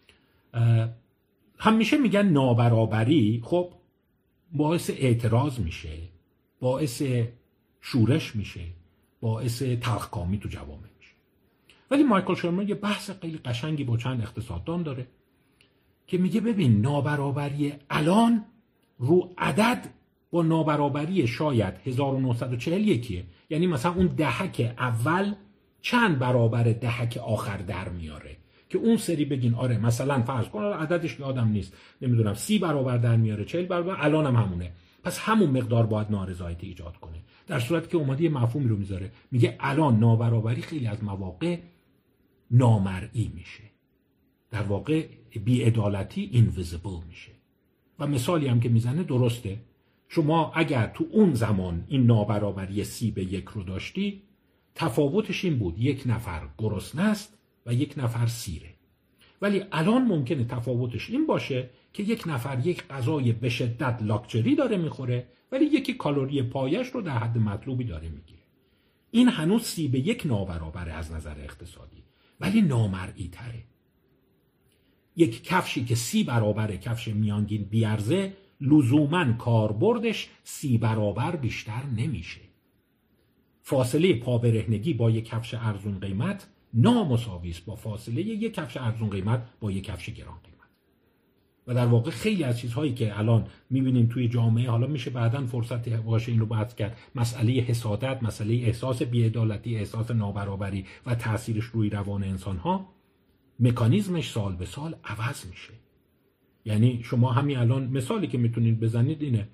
S1: همیشه میگن نابرابری خب باعث اعتراض میشه، باعث شورش میشه، باعث تلخکامی تو جوامع میشه. ولی مایکل شرمر یه بحث خیلی قشنگی با چند اقتصاددان داره که میگه ببین نابرابری الان رو عدد با نابرابری شاید هزار و نهصد و چهل یکیه، یعنی مثلا اون دهک اول چند برابر دهک آخر در میاره که اون سری بگین آره مثلا فرض کن عددش یادم نیست، نمیدونم سی برابر در میاره، چهل برابر، الان هم همونه، پس همون مقدار باید نارضایتی ایجاد کنه. در صورتی که اومده یه مفهومی رو میذاره، میگه الان نابرابری خیلی از مواقع نامرئی میشه، در واقع بی‌عدالتی اینویزیبل میشه. و مثالی هم که میزنه درسته، شما اگر تو اون زمان این نابرابری سی به یک رو داشتی، تفاوتش این بود یک نفر گرسنه است و یک نفر سیره. ولی الان ممکنه تفاوتش این باشه که یک نفر یک غذای به شدت لاکچری داره میخوره ولی یکی کالری پایش رو در حد مطلوبی داره میگیره. این هنوز سی به یک نابرابره از نظر اقتصادی، ولی نامرئی تره. یک کفشی که سی برابر کفش میانگین بیارزه، لزوماً کاربردش سی برابر بیشتر نمیشه. فاصله پابرهنگی با یک کفش ارزون قیمت نامساوی است با فاصله یک کفش ارزون قیمت با یک کفش گران قیمت. و در واقع خیلی از چیزهایی که الان میبینیم توی جامعه، حالا میشه بعداً فرصت باشه این رو بحث کرد، مسئله حسادت، مسئله احساس بی‌عدالتی، احساس نابرابری و تأثیرش روی روان انسانها، مکانیزمش سال به سال عوض میشه. یعنی شما همین الان مثالی که میتونید بزنید اینه،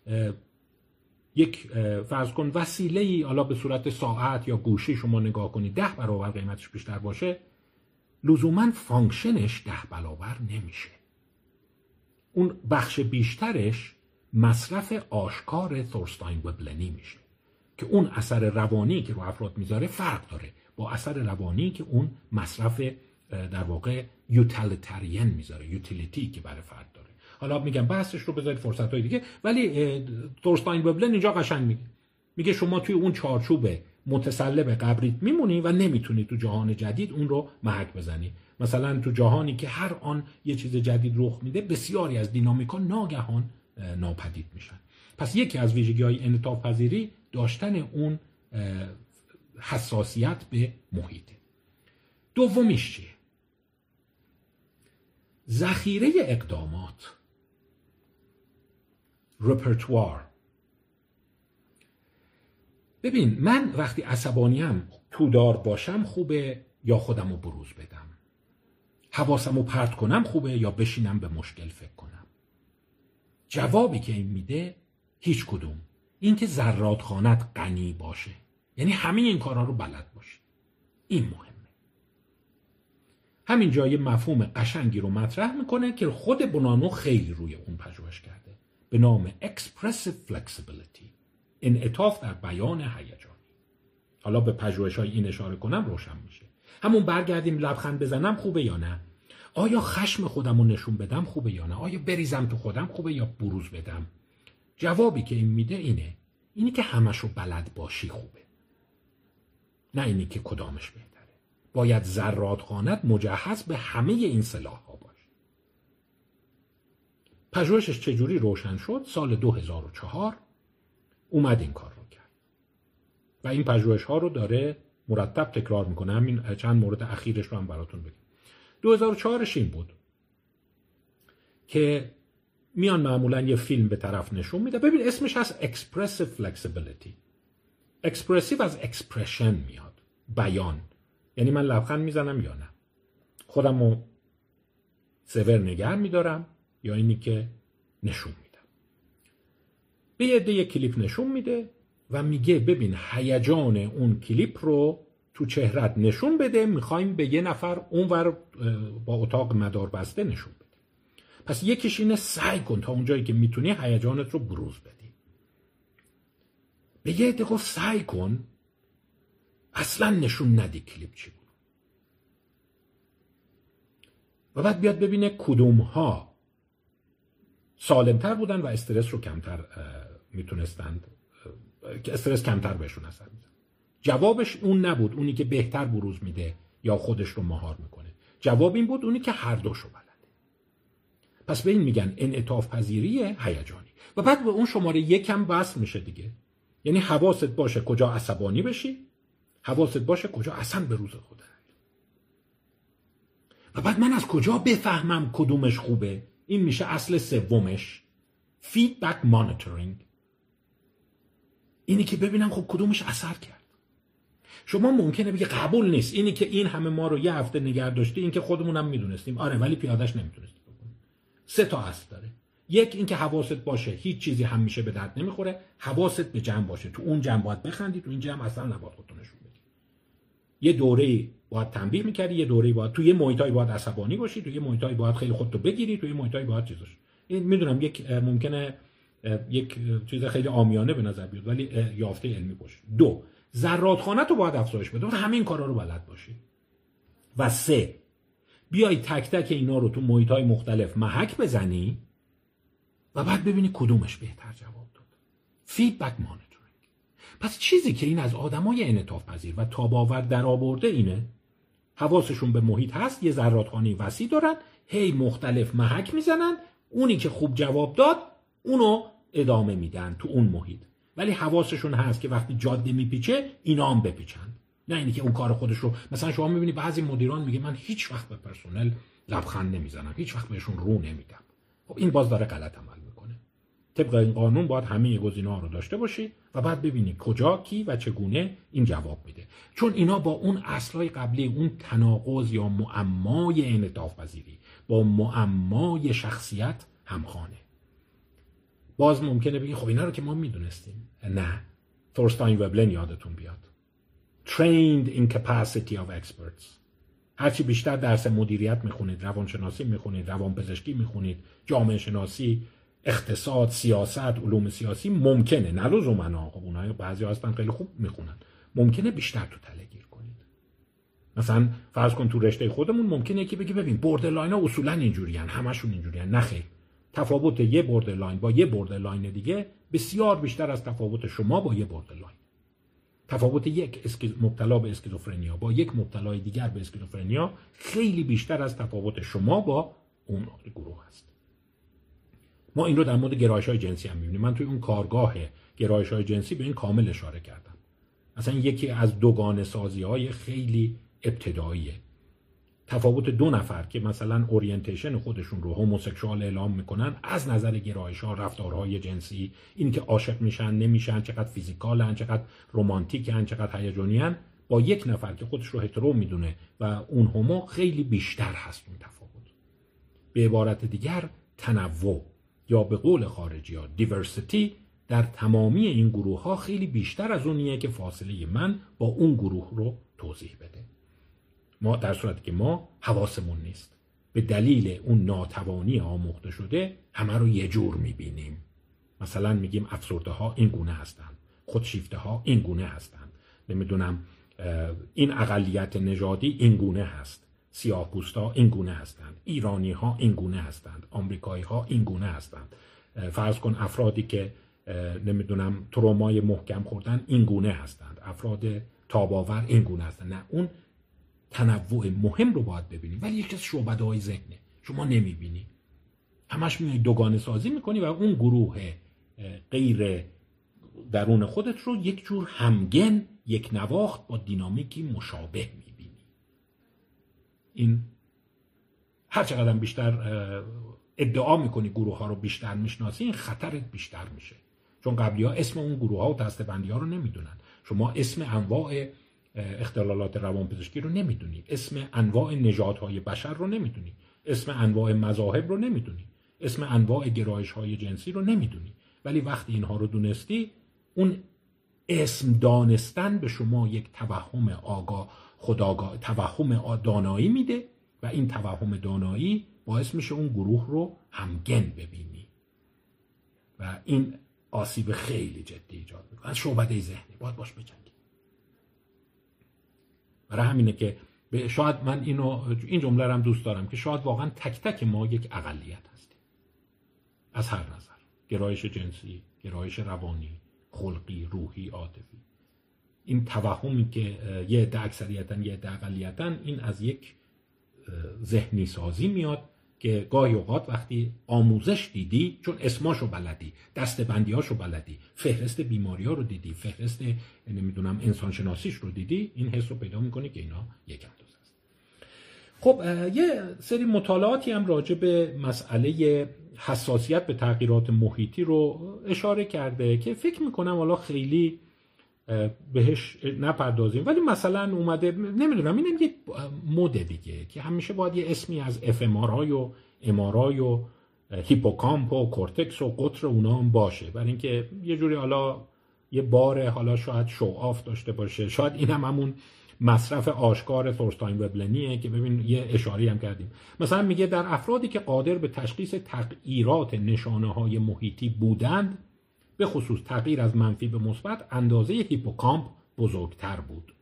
S1: یک فرض کن وسیله‌ای حالا به صورت ساعت یا گوشی شما نگاه کنید ده برابر قیمتش بیشتر باشه، لزوماً فانکشنش ده برابر نمیشه. اون بخش بیشترش مصرف آشکار تورستاین وبلنی میشه که اون اثر روانی که رو افراد میذاره فرق داره با اثر روانی که اون مصرف در واقع یوتیلیتریان میذاره، یوتیلیتی که برای فرد داره. حالا میگم بحثش رو بذارید فرصت‌های دیگه، ولی تورستاین وبلن اینجا قشنگ میگه، میگه شما توی اون چارچوب متسلب قبریت میمونی و نمیتونی تو جهان جدید اون رو محک بزنی. مثلا تو جهانی که هر آن یه چیز جدید رخ میده، بسیاری از دینامیکا ناگهان ناپدید میشن. پس یکی از ویژگی‌های انعطاف پذیری داشتن اون حساسیت به محیطه. دومیش چیه؟ ذخیره اقدامات، رپرتوار. ببین من وقتی عصبانیم تودار باشم خوبه یا خودم رو بروز بدم؟ حواسم رو پرت کنم خوبه یا بشینم به مشکل فکر کنم؟ جوابی که این میده هیچ کدوم. این که زرادخانت غنی باشه، یعنی همه این کارها رو بلد باشه، این مهمه. همین جای مفهوم قشنگی رو مطرح میکنه که خود بونانو خیلی روی اون پژوهش کرده به نام expressive flexibility، انعطاف در بیان هیجانی. حالا به پژوهش‌های این اشاره کنم روشن میشه. همون برگردیم لبخند بزنم خوبه یا نه؟ آیا خشم خودم رو نشون بدم خوبه یا نه؟ آیا بریزم تو خودم خوبه یا بروز بدم؟ جوابی که این میده اینه اینی که همش رو بلد باشی خوبه، نه اینی که کدامش بهتره. باید زرادخانت مجهز به همه این سلاح‌ها باشه. پژوهشش چجوری روشن شد؟ سال دو هزار و چهار اومد این کار رو کرد و این پژوهش ها رو داره مرتب تکرار میکنه. همین چند مورد اخیرش رو هم براتون بگم. دو هزار و چهارش این بود که میان معمولا یه فیلم به طرف نشون میده. ببین اسمش هست Expressive Flexibility. Expressive از expression میاد، بیان. یعنی من لبخند میزنم یا نه، خودم رو سور نگه میدارم یا اینی که نشون میدم. به یه عده کلیپ نشون میده و میگه ببین هیجان اون کلیپ رو تو چهرت نشون بده، میخوایم به یه نفر اونور با اتاق مدار بسته نشون بده. پس یکیش اینه سعی کن تا اونجایی که میتونی هیجانت رو بروز بدی. به یه عده گفت سعی کن اصلا نشون ندی کلیپ چی بود و بعد بیاد ببینه کدوم ها سالمتر بودن و استرس رو کمتر میتونستند که استرس کمتر بهشون اثر میزن. جوابش اون نبود اونی که بهتر بروز میده یا خودش رو مهار میکنه. جواب این بود اونی که هر دوشو بلده. پس به این میگن انعطاف پذیری هیجانی. و بعد به اون شماره یکم وصل میشه دیگه. یعنی حواست باشه کجا عصبانی بشی، حواست باشه کجا اصلا به روز خوده. و بعد من از کجا بفهمم کدومش خوبه؟ این میشه اصل سومش، فیدبک مانیتورینگ. اینی که ببینم خب کدومش اثر کرد. شما ممکنه بگی قبول نیست، اینی که این همه ما رو یه هفته نگه داشته، این که خودمونم میدونستیم، آره ولی پیادهش نمیتونستیم بکنیم. سه تا اصل داره. یک این که حواست باشه هیچ چیزی همیشه به درد نمیخوره، حواست به جمع باشه، تو اون جمع باید بخندی، تو این جمع اصلا نباید خودتو نشون بدی. یه دوره باید تنبیه میکردی، یه دوره باید تو یه محیطای باید عصبانی باشی، تو یه محیطای باید خیلی خودتو بگیری، تو یه محیطای باید چیزاش. این میدونم یک ممکنه یک چیز خیلی عامیانه به نظر بیاد ولی یافته علمی باشه. دو، ذراتخانه تو باید افزایش بده، همین کارا رو بلد باشی. و سه، بیای تک تک اینا رو تو محیطای مختلف محک بزنی و بعد ببینی کدومش بهتر جواب داد. فیدبک مانیتورینگ. پس چیزی که این از آدمای انعطاف پذیر و تاب‌آور در آورده اینه، حواسشون به محیط هست، یه ذراتخانه وسیع دارن، هی مختلف محک میزنن، اونی که خوب جواب داد اونو ادامه میدن تو اون محیط. ولی حواسشون هست که وقتی جاده میپیچه اینا هم بپیچن. نه اینی که اون کار خودش رو، مثلا شما میبینی بعضی مدیران میگه من هیچ وقت به پرسنل لبخند نمیزنم، هیچ وقت بهشون رو نمیدم. خب این باز داره غلط عمل میکنه. طبق این قانون باید همه گزینه‌ها رو داشته باشی و بعد ببینی کجا کی و چگونه این جواب میده. چون اینا با اون اصلای قبلی، اون تناقض یا معمای انعطاف پذیری با معمای شخصیت همخوانه. باز ممکنه بگی خب اینا رو که ما میدونستیم. نه، تورستاین وبلن یادتون بیاد. Trained in capacity of experts. هرچی بیشتر درس مدیریت میخونید، روانشناسی میخونید، روانپزشکی میخونید، جامعه شناسی، اقتصاد، سیاست، علوم سیاسی، ممکنه نه لزوما، خب اونها بعضی هستن خیلی خوب میخونن، ممکنه بیشتر تو تله گیر کنید. مثلا فرض کن تو رشته خودمون ممکنه که بگی ببین بوردرلاین ها اصولا اینجوریان، همشون اینجوریان. نه خیر، تفاوت یه بوردرلاین با یه بوردرلاین دیگه بسیار بیشتر از تفاوت شما با یه بوردرلاین. تفاوت یک اسکیز... مبتلا به اسکیزوفرنیا با یک مبتلای دیگر به اسکیزوفرنیا خیلی بیشتر از تفاوت شما با اون گروه است. ما این رو در مورد گرایش‌های جنسی هم می‌بینیم. من توی اون کارگاه گرایش‌های جنسی به این کامل اشاره کردم. مثلا یکی از دوگانه سازی‌های خیلی ابتداییه. تفاوت دو نفر که مثلا اورینتیشن خودشون رو هوموسکسوال اعلام میکنن از نظر گرایش‌ها، رفتارهای جنسی، این که عاشق میشن نمیشن، چقدر فیزیکالن، چقدر رمانتیکن، چقدر هیجانیان، با یک نفر که خودش رو هترو میدونه و اون هومو خیلی بیشتر هست اون تفاوت. به عبارت دیگر تنوع یا به قول خارجی‌ها دیورسیتی در تمامی این گروه‌ها خیلی بیشتر از اونیه که فاصله من با اون گروه رو توضیح بده. ما در صورتی که ما حواسمون نیست، به دلیل اون ناتوانی آموخته شده همه رو یه جور میبینیم. مثلا میگیم افسرده ها این گونه هستند، خودشیفته ها این گونه هستند، نمیدونم این اقلیت نژادی این گونه هست، سیاه‌پوستا این گونه هستند، ایرانی ها این گونه هستند، آمریکایی ها این گونه هستند. فرض کن افرادی که نمیدونم ترومای محکم خوردن این گونه هستند، افراد تاب‌آور این گونه هستند. نه، اون تنوع مهم رو باید ببینی، ولی یکی از شعبده‌های ذهنه شما نمیبینی. همش میای دوگانه سازی میکنی و اون گروه غیر درون خودت رو یک جور همگن، یک نواخت با دینامیکی مشابه میبینی. این هر چقدر بیشتر ادعا میکنی گروه ها رو بیشتر میشناسی، این خطرت بیشتر میشه. چون قبلی ها اسم اون گروه ها و دسته‌بندی ها رو نمیدونن. شما اسم انواع اختلالات روانپزشکی رو نمیدونی، اسم انواع نژادهای بشر رو نمیدونی، اسم انواع مذاهب رو نمیدونی، اسم انواع گرایش‌های جنسی رو نمیدونی. ولی وقتی اینها رو دونستی، اون اسم دانستن به شما یک توهم آگاه خودآگاه توهم دانایی میده و این توهم دانایی باعث میشه اون گروه رو همگن ببینی و این آسیب خیلی جدی ایجاد میکنه. از شعبده ذهنی باید باش بجنگیم. برای همینه که شاید من اینو این جمله رو هم دوست دارم که شاید واقعا تک تک ما یک اقلیت هستیم از هر نظر، گرایش جنسی، گرایش روانی، خلقی، روحی، عاطفی. این توهمی که یه عده اکثریتن یه عده اقلیتن، این از یک ذهنی سازی میاد که گاهی اوقات وقتی آموزش دیدی، چون اسماشو بلدی، دسته‌بندی‌هاشو بلدی، فهرست بیماری‌ها رو دیدی، فهرست نمیدونم انسان شناسیش رو دیدی، این حس رو پیدا می‌کنی که اینا یک اندازه است. خب یه سری مطالعاتی هم راجع به مسئله حساسیت به تغییرات محیطی رو اشاره کرده که فکر می‌کنم حالا خیلی بهش نپردازیم، ولی مثلا اومده نمیدونم اینم یک مد دیگه که همیشه باید یه اسمی از اف ام آر آی و ام آر آی و هیپوکامپ و کورتکس و قطر اونا هم باشه، برای اینکه یه جوری حالا یه بار حالا شاید شو آف داشته باشه. شاید این هم همون مصرف آشکار تورستاین وبلنیه که ببین یه اشاری هم کردیم. مثلا میگه در افرادی که قادر به تشخیص تغییرات نشانه‌های محیطی بودند، به خصوص تغییر از منفی به مثبت، اندازه هیپوکامپ بزرگتر بود.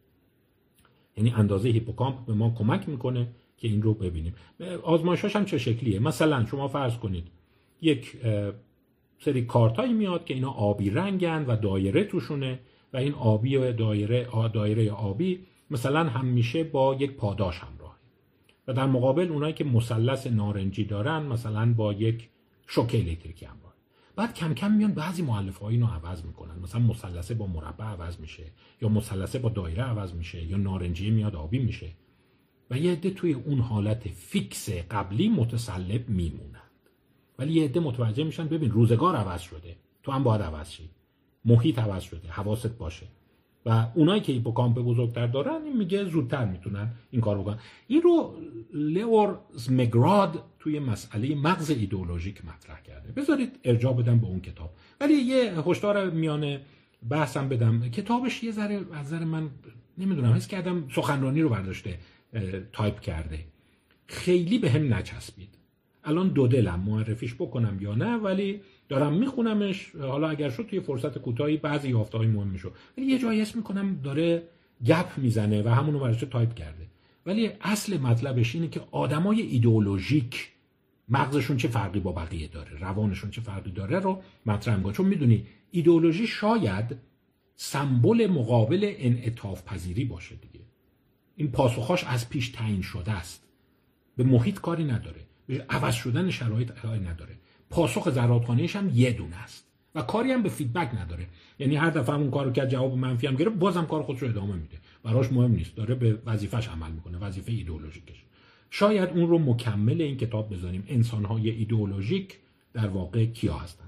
S1: یعنی اندازه هیپوکامپ به ما کمک میکنه که این رو ببینیم. آزمایشاش هم چه شکلیه؟ مثلا شما فرض کنید یک سری کارتایی میاد که اینا آبی رنگن و دایره توشونه و این آبی و دایره دایره آبی مثلا هم میشه با یک پاداش همراهه و در مقابل اونایی که مثلث نارنجی دارن مثلا با یک شوک الکتریکی همراهه. بعد کم کم میان بعضی مؤلفه‌ها اینو عوض میکنن، مثلا مثلث با مربع عوض میشه یا مثلث با دایره عوض میشه یا نارنجی میاد آبی میشه و یه عده توی اون حالت فیکس قبلی متسلب میمونند، ولی یه عده متوجه میشن ببین روزگار عوض شده، تو هم باید عوض شی، محیط عوض شده، حواست باشه. و اونایی که هیپوکامپ بزرگتر دارن این میگه زودتر میتونن این کارو بکنن. این رو لئور مگراد توی مسئله مغز ایدئولوژیک مطرح کرده. بذارید ارجاع بدم به اون کتاب، ولی یه هشدار میانه بحثم بدم. کتابش یه ذره از نظر من نمیدونم حس کردم سخنرانی رو برداشته تایپ کرده، خیلی به هم نچسبید. الان دو دلم معرفیش بکنم یا نه، ولی دارم میخونمش. حالا اگر شد توی فرصت کوتاهی بعضی یافته‌های مهمشو، ولی یه جایی حس میکنم داره گپ میزنه و همونو براش تایپ کرده. ولی اصل مطلبش اینه که آدمای ایدئولوژیک مغزشون چه فرقی با بقیه داره، روانشون چه فرقی داره رو مطرح میکنه. چون میدونی ایدئولوژی شاید سمبل مقابل انعطاف پذیری باشه دیگه. این پاسخاش از پیش تعیین شده است، به محیط کاری نداره، به عوض شدن شرایط کاری نداره. پاسخ زرادخانه‌ایش هم یه دونه است و کاری هم به فیدبک نداره. یعنی هر دفعه اون کارو که جواب منفی هم گرفت بازم کار خودش رو ادامه میده، براش مهم نیست، داره به وظیفش عمل میکنه، وظیفه ایدئولوژیکش. شاید اون رو مکمل این کتاب بذاریم، انسان‌های ایدئولوژیک در واقع کیا هستند.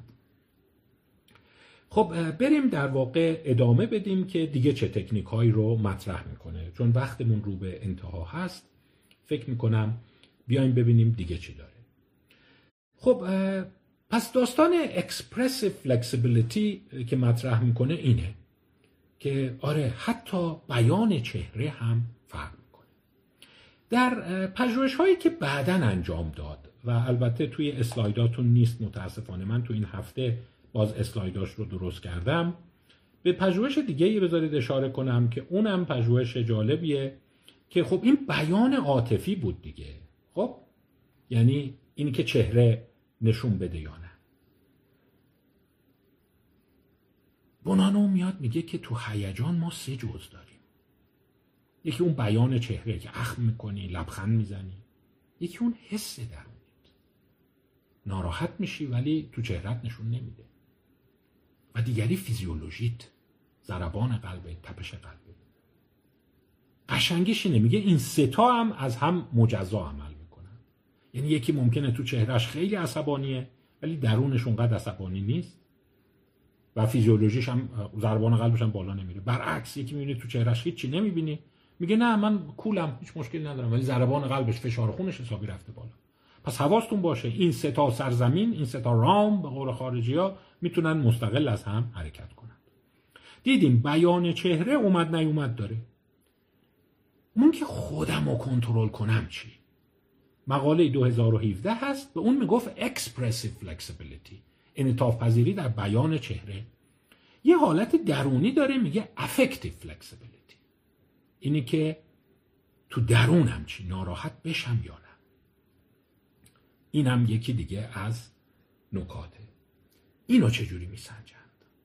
S1: خب بریم در واقع ادامه بدیم که دیگه چه تکنیک هایی رو مطرح میکنه، چون وقتمون رو به انتها هست. فکر میکنم بیایم ببینیم دیگه چی داره. خب پس داستان اکسپرسیو فلکسیبیلیتی که مطرح میکنه اینه که آره حتی بیان چهره هم فرق میکنه. در پژوهش هایی که بعداً انجام داد و البته توی اسلایداتون نیست متاسفانه، من تو این هفته باز اسلایداش رو درست کردم، به پژوهش دیگه ای بذارید اشاره کنم که اونم پژوهش جالبیه که خب این بیان عاطفی بود دیگه. خب یعنی اینی که چهره نشون بده یا نه. بونانو میاد میگه که تو هیجان ما سه جزء داریم. یکی اون بیان چهره که اخم میکنی، لبخند میزنی. یکی اون حس درونیت، ناراحت میشی ولی تو چهرت نشون نمیده. و دیگری فیزیولوژیت، ضربان قلبت، تپش قلبت. قشنگیش اینه میگه این سه تا هم از هم مجزا عمل میکنن. یعنی یکی ممکنه تو چهرهش خیلی عصبانیه ولی درونش اونقدر عصبانی نیست و فیزیولوژیش هم ضربان قلبش هم بالا نمیره. برعکس یکی میبینی تو چهرهش هیچی نمیبینی، میگه نه من کولم، هیچ مشکلی ندارم، ولی ضربان قلبش، فشار خونش حسابی رفته بالا. پس حواستون باشه این سه تا سرزمین، این سه تا رام به قول خارجی‌ها میتونن مستقل از هم حرکت کنن. دیدیم بیان چهره اومد نیومد داره. اون که خودم رو کنترل کنم چی؟ مقاله دو هزار و هفده هست، به اون میگفت expressive flexibility. انعطاف پذیری در بیان چهره. یه حالت درونی داره میگه affective flexibility، اینی که تو درونم چی، ناراحت بشم یا نه. این هم یکی دیگه از نکاته. اینو چجوری میسنجند؟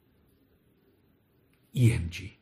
S1: ای ام جی.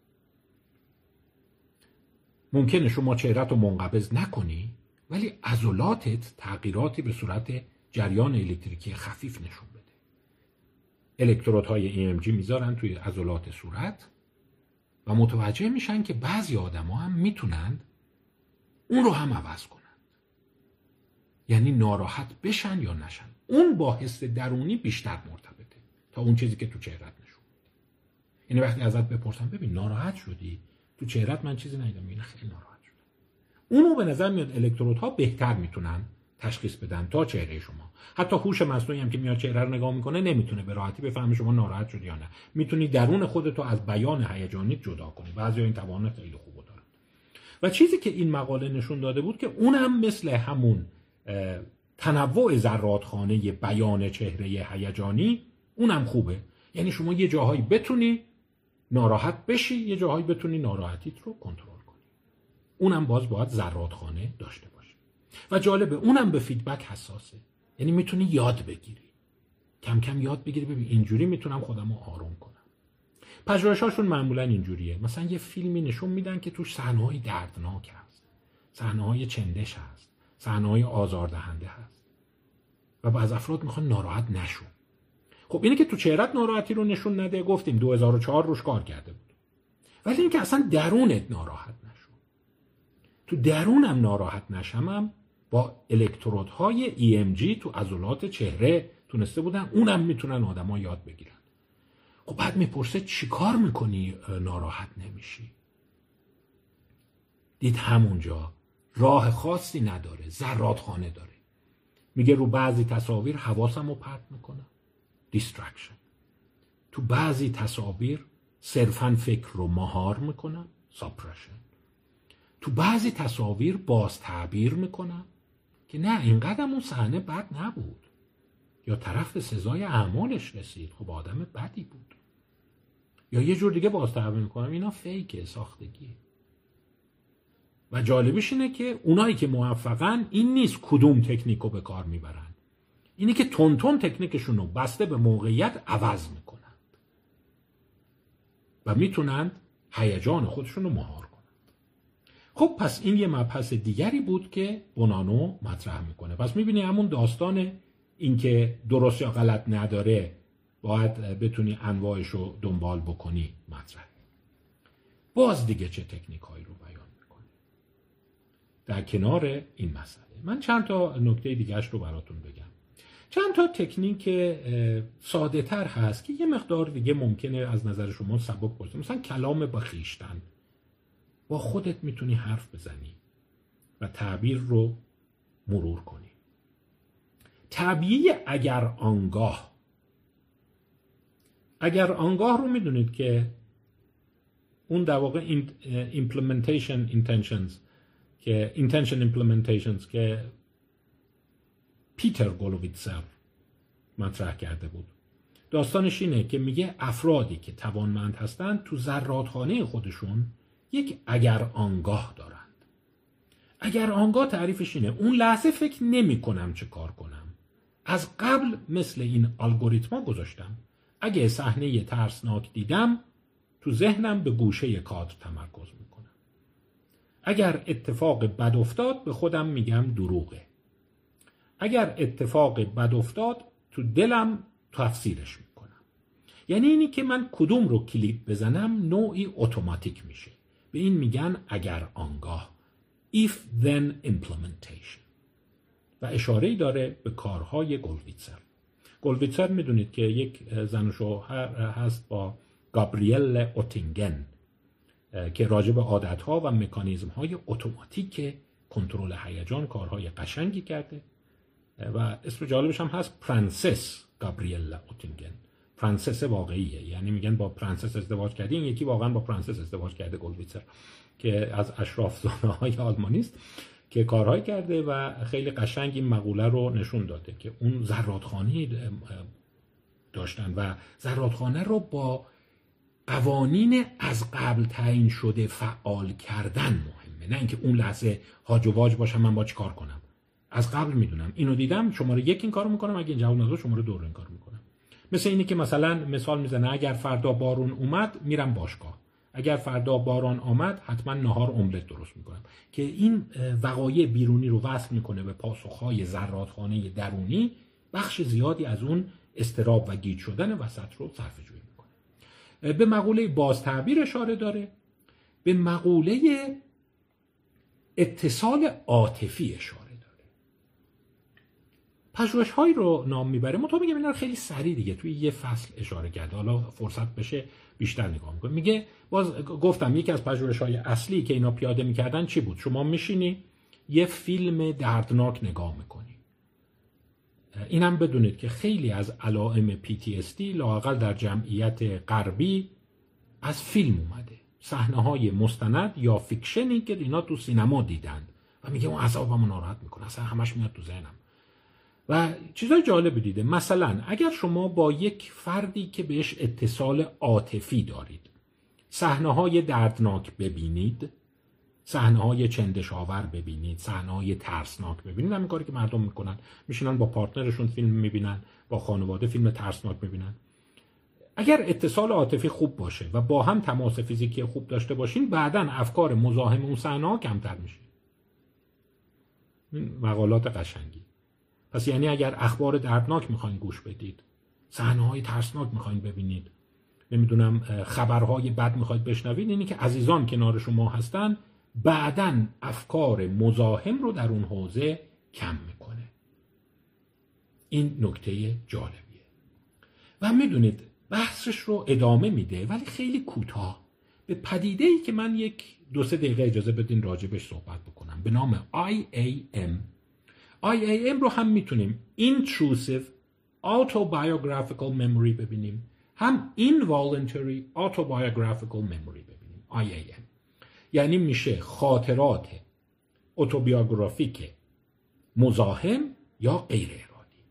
S1: ممکنه شما چهرت رو منقبض نکنی ولی عضلاتت تغییراتی به صورت جریان الکتریکی خفیف نشون بده. الکترودهای ای ام جی میذارن توی عضلات صورت و متوجه میشن که بعضی آدما هم میتونن اون رو هم عوض کنن، یعنی ناراحت بشن یا نشن. اون با حس درونی بیشتر مرتبطه تا اون چیزی که تو چهرت نشون بده. یعنی وقتی ازت بپرسن ببین ناراحت شدی، تو چهرت من چیزی ندیدم، میگن خیلی ناراحت شدم. اونو به نظر میاد الکترودها بهتر میتونن تشخیص بدن تا چهره شما. حتی هوش مصنوعی هم که میاد چهره رو نگاه میکنه نمیتونه به راحتی بفهمه شما ناراحت شدی یا نه. میتونی درون خودتو از بیان هیجانی جدا کنی. بعضیا این توانایی خیلی خوبو دارن. و چیزی که این مقاله نشون داده بود که اونم مثل همون تنوع ذراتخانه بیان چهره هیجانی اونم خوبه. یعنی شما یه جاهایی بتونی ناراحت بشی، یه جاهایی بتونی ناراحتیت رو کنترل کنی. اونم باز باید ذراتخانه داشته باشه. و جالبه اونم به فیدبک حساسه. یعنی میتونی یاد بگیری، کم کم یاد بگیری ببین اینجوری میتونم خودم رو آروم کنم. پژوهش‌هاشون معمولا اینجوریه. مثلا یه فیلمی نشون میدن که توش صحنه‌های دردناک هست، صحنه‌های چندش هست، صحنه‌های آزاردهنده هست و از افراد میخوان ناراحت نشون. خب اینه که تو چهرت ناراحتی رو نشون نده، گفتیم دو هزار و چهار روش کار کرده بود. ولی این که اصلا درونت ناراحت نشون. تو درونم ناراحت نشمم با الکترودهای ای ام جی تو عضلات چهره تونسته بودن، اونم میتونن آدما یاد بگیرن. خب بعد میپرسه چی کار میکنی ناراحت نمیشی؟ دید همونجا راه خاصی نداره، ذراتخانه داره. میگه رو بعضی تصاویر حواسم رو پرت میکنم، distraction. تو بعضی تصاویر صرفاً فکر رو مهار میکنم، suppression. تو بعضی تصاویر باز تعبیر میکنم که نه اینقدر اون صحنه بد نبود، یا طرف به سزای اعمالش رسید، خب آدم بدی بود. یا یه جور دیگه باز تعبیر میکنم اینا فیکه، ساختگیه. و جالبیش اینه که اونایی که موفقن این نیست کدوم تکنیک رو به کار میبرن، اینه که تون تون تکنیکشون رو بسته به موقعیت عوض میکنن و میتونن هیجان خودشون رو مهار کنن. خب پس این یه مبحث دیگری بود که بونانو مطرح میکنه. پس میبینی همون داستان این که درست یا غلط نداره، باید بتونی انواعش رو دنبال بکنی مطرح. باز دیگه چه تکنیک هایی رو بیان میکنه در کنار این مسئله؟ من چند تا نکته دیگهش رو براتون بگم. چند تا تکنیک ساده تر هست که یه مقدار دیگه ممکنه از نظر شما سبک باشه. مثلا کلام با خویشتن، با خودت میتونی حرف بزنی و تعبیر رو مرور کنی. تعبیه اگر آنگاه. اگر آنگاه رو میدونید که اون در واقع implementation intentions که intention implementations که پیتر گولوویتسر مطرح کرده بود. داستانش اینه که میگه افرادی که توانمند هستن تو ذراتخانه خودشون یک اگر آنگاه دارند. اگر آنگاه تعریفش اینه اون لحظه فکر نمی کنم چه کار کنم، از قبل مثل این الگوریتما گذاشتم اگه صحنه ترسناک دیدم تو ذهنم به گوشه کادر تمرکز میکنم. اگر اتفاق بد افتاد به خودم میگم دروغه. اگر اتفاق بد افتاد تو دلم تفسیرش میکنم. یعنی اینی که من کدوم رو کلید بزنم نوعی اتوماتیک میشه. به این میگن اگر آنگاه، if then implementation. و اشاره‌ای داره به کارهای گولویتسر. گولویتسر میدونید که یک زن و شوهر هست با گابریل اوتینگن که راجع به عادت‌ها و مکانیزم‌های اتوماتیک کنترل هیجان کارهای قشنگی کرده و اسم جالبش هم هست پرنسس گابریلا اوتینگن. پرنسس واقعیه، یعنی میگن با پرنسس ازدواج کردی، این یکی واقعا با پرنسس ازدواج کرده گولویتسر که از اشراف زاده‌های آلمانی است که کارهای کرده و خیلی قشنگ این مقوله رو نشون داده که اون ذراتخانه داشتن و زرادخانه رو با قوانین از قبل تعیین شده فعال کردن مهمه، نه اینکه اون لحظه هاج و واج باشم من با چی کار کنم. از قبل میدونم اینو دیدم شماره یک این کارو میکنم، اگه این جواب نداد شماره دو رو این کارو میکنم. مثل اینی که مثلا مثال میزنه اگر فردا بارون اومد میرم باشگاه، اگر فردا باران آمد حتما نهار املت درست میکنم، که این وقایع بیرونی رو وصل میکنه به پاسخهای زرادخانه درونی، بخش زیادی از اون اضطراب و گیج شدن وسط رو صرفه‌جویی میکنه. به مقوله بازتعبیر اشاره داره، به مقوله اتصال عاطفی اشاره داره. پژوهش‌هایی رو نام میبره، منتها میگم اینا رو خیلی سریع دیگه توی یه فصل اشاره کرده، حالا فرصت بشه بیشتر نگاه میکنه. میگه باز گفتم یکی از پژوهش‌های اصلی که اینا پیاده میکردن چی بود؟ شما میشینی یه فیلم دردناک نگاه میکنی. اینم بدونید که خیلی از علائم پی تی اس دی لااقل در جمعیت غربی از فیلم اومده، صحنه‌های مستند یا فیکشنی که اینا تو سینما دیدن و میگه اون اعصابمو ناراحت میکنه، اصلا همش میاد تو ذهنم. و چیزای جالب دیده، مثلا اگر شما با یک فردی که بهش اتصال عاطفی دارید صحنه‌های دردناک ببینید، صحنه‌های چندش‌آور ببینید، صحنه‌های ترسناک ببینید، همین کاری که مردم میکنن، میشینن با پارتنرشون فیلم میبینن، با خانواده فیلم ترسناک میبینن. اگر اتصال عاطفی خوب باشه و با هم تماس فیزیکی خوب داشته باشین، بعداً افکار مزاحم اون صحنه‌ها کمتر میشه. این مقالات قشنگی. پس یعنی اگر اخبار دردناک میخواین گوش بدید، صحنه‌های ترسناک میخواین ببینید، نمیدونم خبرهای بد میخواید بشنوید، اینی که عزیزان کنار شما هستن، بعداً افکار مزاحم رو در اون حوزه کم میکنه. این نکته جالبیه. و میدونید بحثش رو ادامه میده ولی خیلی کوتاه به پدیده‌ای که من یک دو سه دقیقه اجازه بدین راجبش صحبت بکنم به نام آی ای ام. آی ای ام رو هم میتونیم Intrusive Autobiographical Memory ببینیم، هم Involuntary Autobiographical Memory ببینیم. آی ای ام یعنی میشه خاطرات اتوبیوگرافیک مزاحم یا غیر ارادی.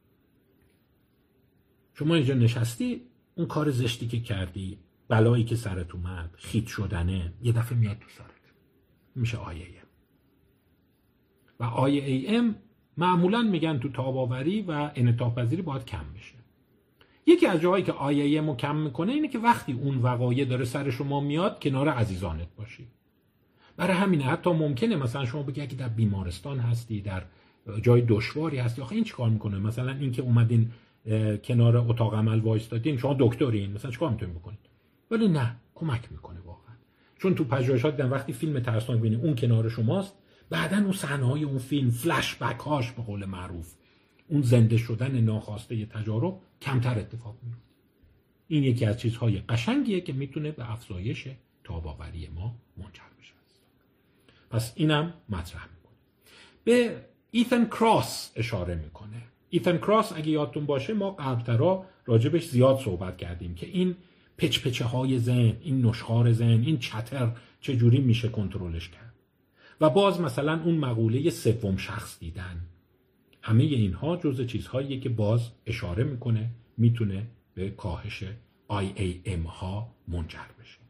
S1: شما اینجا نشستی، اون کار زشتی که کردی، بلایی که سرت اومد، خیت شدنه، یه دفعه میاد تو سرت، میشه آی ای ام. و آی ای ام معمولا میگن تو تاب‌آوری و انعطاف پذیری باید کم بشه. یکی از جاهایی که آی ای ام رو کم میکنه اینه که وقتی اون وقایع داره سر شما میاد کنار عزیزانت باشی. برای همینه حتی ممکنه مثلا شما بگی اگه در بیمارستان هستی، در جای دشواری هستی، آخه این چیکار میکنه؟ مثلا این که اومدین کنار اتاق عمل وایستادین، شما دکترین، مثلا چیکار میتونین بکنید؟ ولی نه، کمک میکنه واقعا. چون تو پژوهشات دیدن وقتی فیلم ترسناک ببینید اون کنار شماست، بعدن اون صحنه‌های اون فیلم، فلش بک هاش به قول معروف، اون زنده شدن ناخواسته تجارب کمتر اتفاق میفته. این یکی از چیزهای قشنگیه که میتونه به افزایش تاب‌آوری ما منجر بشه. پس اینم مطرح میکنه. به ایتن کراس اشاره میکنه. ایتن کراس اگه یادتون باشه ما قبلترا راجبش زیاد صحبت کردیم که این پچ پچه های ذهن، این نشخوار ذهن، این چتر چجوری میشه کنترلش کرد. و باز مثلا اون مقوله سوم شخص دیدن، همه اینها جزء چیزهاییه که باز اشاره میکنه میتونه به کاهش آی ای ام ها منجر بشه.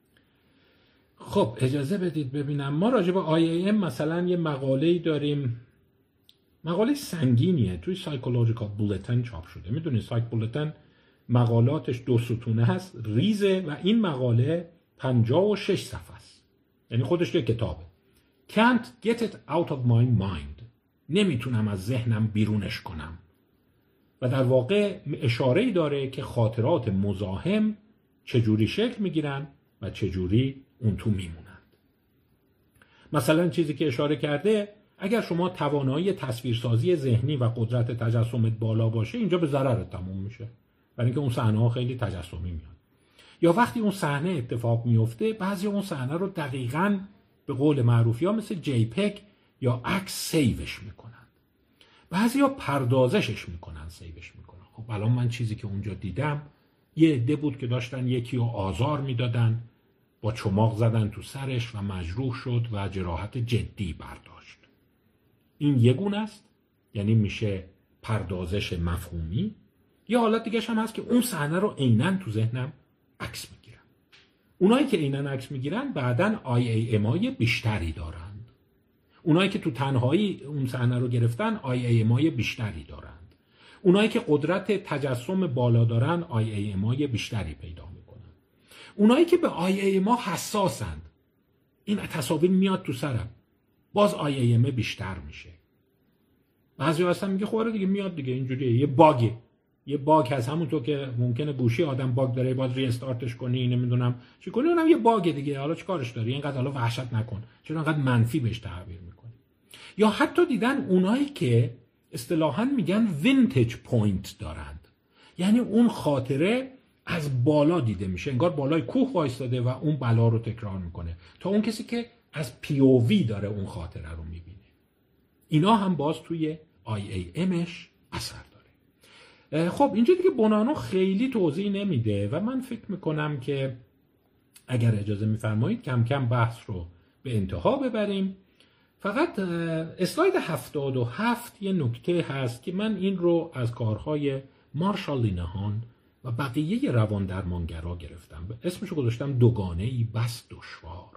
S1: خب اجازه بدید ببینم، ما راجع به آی ای ام مثلا یه مقاله‌ای داریم، مقاله سنگینیه، توی سایکولوژیکال بولتن چاپ شده. میدونید سایک بولتن مقالاتش دو ستونه هست، ریزه، و این مقاله پنجاه و شش صفحه است، یعنی خودش یه کتابه. Can't get it out of my mind، نمیتونم از ذهنم بیرونش کنم. و در واقع اشاره‌ای داره که خاطرات مزاحم چجوری شکل میگیرن و چجوری اون تو میمونند. مثلا چیزی که اشاره کرده، اگر شما توانایی تصویرسازی ذهنی و قدرت تجسمت بالا باشه، اینجا به ضررت تموم میشه، برای اینکه اون صحنه ها خیلی تجسمی میاد. یا وقتی اون صحنه اتفاق میفته، بعضی اون صحنه رو دقیقاً به قول معروفی ها مثل جی پگ یا عکس سیوش میکنن، بعضی ها پردازشش میکنن، سیوش میکنن. خب الان من چیزی که اونجا دیدم، یه عده بود که داشتن یکی رو آزار میدادن، با چماق زدن تو سرش و مجروح شد و جراحت جدی برداشت. این یه گونه است، یعنی میشه پردازش مفهومی. یه حالت دیگه هم هست که اون صحنه رو عیناً تو ذهنم عکس میگیرم. اونایی که عیناً عکس میگیرن بعداً آی ای ام آی بیشتری دارند. اونایی که تو تنهایی اون صحنه رو گرفتن آی ای ام آی بیشتری دارند. اونایی که قدرت تجسم بالا دارن آی ای ام آی بیشتری پیدا میکنن. اونایی که به آی ای ام آی حساسند، این تصاویر میاد تو سرم، باز آی ای ام بیشتر میشه. بعضی هستن میگه خب دیگه میاد دیگه، اینجوریه، یه باگه، یه باگ هست، همونطور که ممکنه گوشی آدم باگ داره باید ری استارتش کنی، نمیدونم چی کنی، اونم یه باگه دیگه، حالا چیکارش داری؟ اینقدر حالا وحشت نکن، چرا اینقدر منفی بهش تعبیر میکنی؟ یا حتی دیدن اونایی که اصطلاحاً میگن وینتج پوینت دارند، یعنی اون خاطره از بالا دیده میشه، انگار بالای کوه وایستاده و اون بلا رو تکرار میکنه، تا اون کسی که از پی او وی داره اون خاطره رو میبینه. اینا هم باز توی آی ای امش اثر داره. خب اینجا دیگه بونانو خیلی توضیح نمیده و من فکر میکنم که اگر اجازه میفرمایید کم کم بحث رو به انتها ببریم. فقط اسلاید هفتاد و هفت یه نکته هست که من این رو از کارهای مارشال لینهان و بقیه روان درمانگرا گرفتم، اسمشو گذاشتم دوگانه‌ای بس دشوار.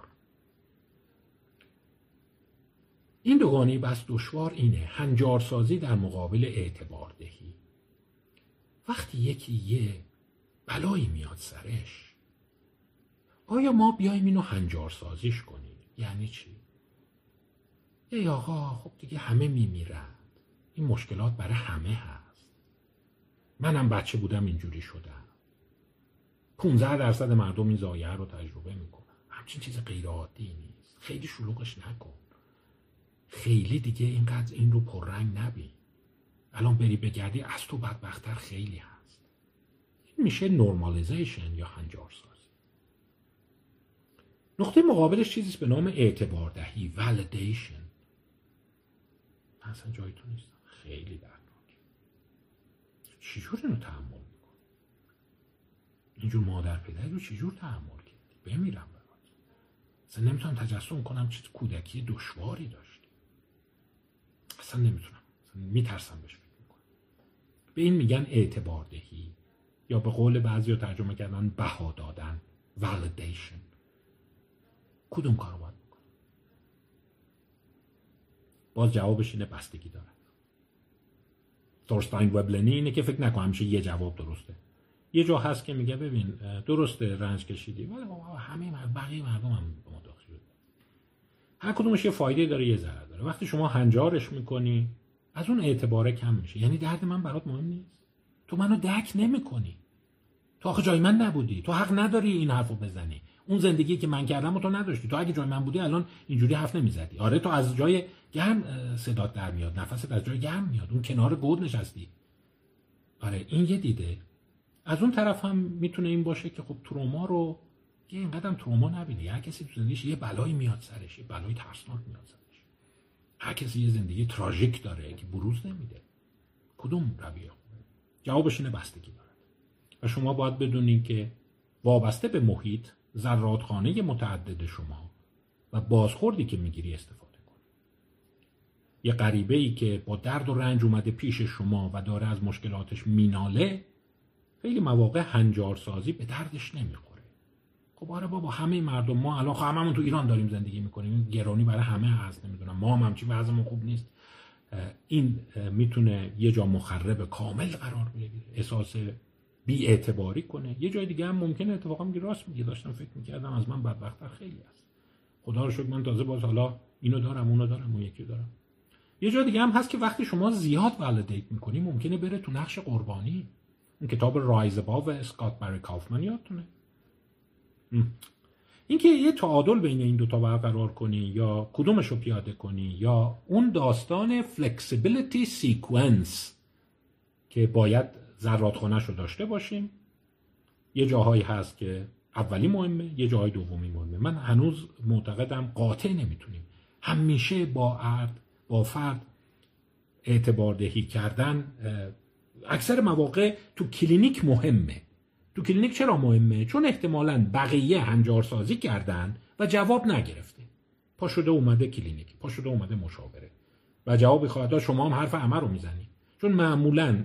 S1: این دوگانه‌ای بس دشوار اینه: هنجارسازی در مقابل اعتبار دهی. وقتی یکی یه بلایی میاد سرش، آیا ما بیایم اینو هنجارسازیش کنیم؟ یعنی چی؟ ای آقا خب دیگه همه میمیرند، این مشکلات برای همه هست، منم بچه بودم اینجوری شدم، پونزده درصد مردم این ضایعه رو تجربه میکنن، همچین چیز غیر عادی نیست، خیلی شلوغش نکن، خیلی دیگه اینقدر این رو پررنگ نبین، الان بری بگردی از تو بدبختر خیلی هست. این میشه نورمالیزیشن یا هنجارسازی. نقطه مقابلش چیزیست به نام اعتبار دهی، ولیدیشن. اصلا جای تو نیستم، خیلی دردناکه، چجور اینو تحمل میکنی؟ اینجور مادر پدری رو چجور تحمل کردی؟ بمیرم برات. اصلا نمیتونم تجسم کنم چه کودکی دشواری داشتی. اصلا نمیتونم، اصلا میترسم بهش فکر میکنم. به این میگن اعتبار دهی، یا به قول بعضی ها ترجمه کردن بها دادن، ولیدیشن. کدوم کارو باید بکنم؟ باز جوابش اینه بستگی داره. تورستاین وبلنی اینه که فکر نکنم همیشه یه جواب درسته. یه جا هست که میگه ببین درسته رنج کشیدی، ولی همه مرد بقیه مردم هم به ما داخل شده، هر کدومش یه فایده داره یه ضرر داره. وقتی شما هنجارش میکنی از اون اعتباره کم میشه، یعنی درد من برات مهم نیست، تو منو درک نمیکنی، تو آخه جای من نبودی، تو حق نداری این حرفو بزنی، اون زندگی که من کردم و تو نداشتی، تو اگه جای من بودی الان اینجوری حرف نمیزدی. آره تو از جای گرم صدات در میاد، نفست از جای گرم میاد، اون کنار گود نشستی. آره این یه دیده. از اون طرف هم میتونه این باشه که خب تروما رو یه اینقدر تروما نبینه. هر کسی تو زندگیش یه بلایی میاد سرش، یه بلایی ترسناک میاد سرش. هر کسی یه زندگی تراژیک داره که بروز نمیده. کدوم رویه خوبه؟ جوابش اینه بستگی داره. و شما باید بدونید که وابسته به محیط، ذراتخانه متعدد شما و بازخوردی که میگیری استفاده کن. یه غریبه‌ای که با درد و رنج اومده پیش شما و داره از مشکلاتش میناله، خیلی مواقع هنجارسازی به دردش نمیخوره. خب آره بابا همه مردم، ما الان خب هممون تو ایران داریم زندگی میکنیم، گرانی برای همه هست، نمیدونم ما هم همچین وضعمون خوب نیست. این میتونه یه جا مخرب کامل قرار بگیره، احساس بی اعتباری کنه. یه جای دیگه هم ممکنه اتفاقا میگه راست میگه، داشتم فکر میکردم از من بدبخت‌تر خیلی هست، خدا رو شکر من تازه باز حالا اینو دارم اونو دارم اون یکی دارم. یه جای دیگه هم هست که وقتی شما زیاد ولیدیت میکنی ممکنه بره تو نقش قربانی. اون کتاب رایز اباو اسکات بری کافمن یادتونه؟ اینکه یه تعادل بین این دوتا برقرار کنی یا کدومش رو پیاده کنی، یا اون داستان فلکسیبیلیتی سیکونس که باید ذراتخانه‌اش رو داشته باشیم. یه جاهایی هست که اولی مهمه، یه جاهای دومی مهمه. من هنوز معتقدم قاطع نمیتونیم همیشه با فرد با فرد اعتبار دهی کردن. اکثر مواقع تو کلینیک مهمه. تو کلینیک چرا مهمه؟ چون احتمالاً بقیه هنجارسازی کردن و جواب نگرفته، پا شده اومده کلینیک، پا شده اومده مشاوره و جوابی خواهد داد، شما هم حرف همه رو میزنی. چون معمولاً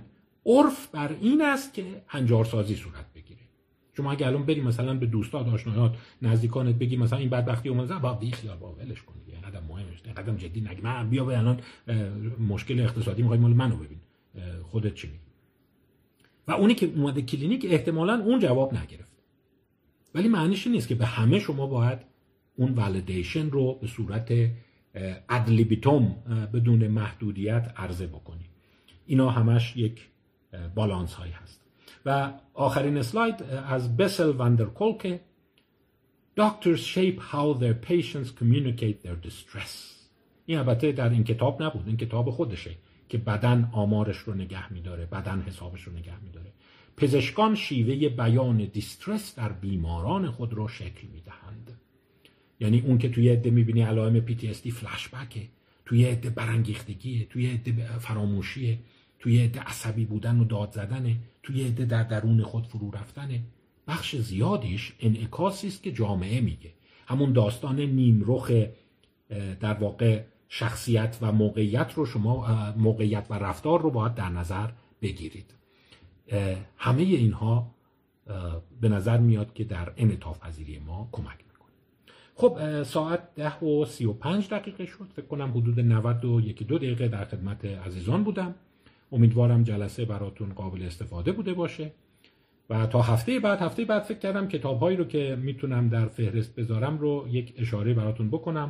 S1: عرف بر این است که هنجارسازی صورت بگیره. شما اگه الان بریم مثلا به دوستات، آشنایات، نزدیکانت بگی مثلا این بدبختی اومده، با بی خیال با ولش کن دیگه، اینقدر مهمه، اینقدر جدی نگی، من بیا به الان مشکل اقتصادی میخوای مال منو ببین، خودت چی میگی؟ و اونی که اومده کلینیک احتمالاً اون جواب نگرفت. ولی معنیش نیست که به همه شما باید اون والیدیشن رو به صورت اد لیبیتوم بدون محدودیت عرضه بکنی. اینا همش یک بالانس هایی هست. و آخرین اسلاید از بسل وندرکولک. Doctors shape how their patients communicate their distress. این البته در این کتاب نبود، این کتاب خودشه که بدن آمارش رو نگه میداره، بدن حسابش رو نگه میداره. پزشکان شیوه بیان دیسترس در بیماران خود رو شکل میدهند. یعنی اون که توی عده میبینی علائم پی تی اس دی فلش بکه، توی عده برانگیختگیه، توی عده فراموشیه، توی عده عصبی بودن و داد زدنه، توی عده در درون خود فرو رفتنه. بخش زیادیش انعکاسی است که جامعه میگه. همون داستان نیمرخ در واقع شخصیت و موقعیت رو شما موقعیت و رفتار رو باید در نظر بگیرید. همه اینها به نظر میاد که در انعطاف پذیری ما کمک میکنه. خب ساعت ده و سی و پنج دقیقه شد. فکر کنم حدود نود و یک دو دقیقه در خدمت عزیزان بودم. امیدوارم جلسه براتون قابل استفاده بوده باشه و تا هفته بعد هفته بعد فکر کردم کتاب‌هایی رو که میتونم در فهرست بذارم رو یک اشاره براتون بکنم.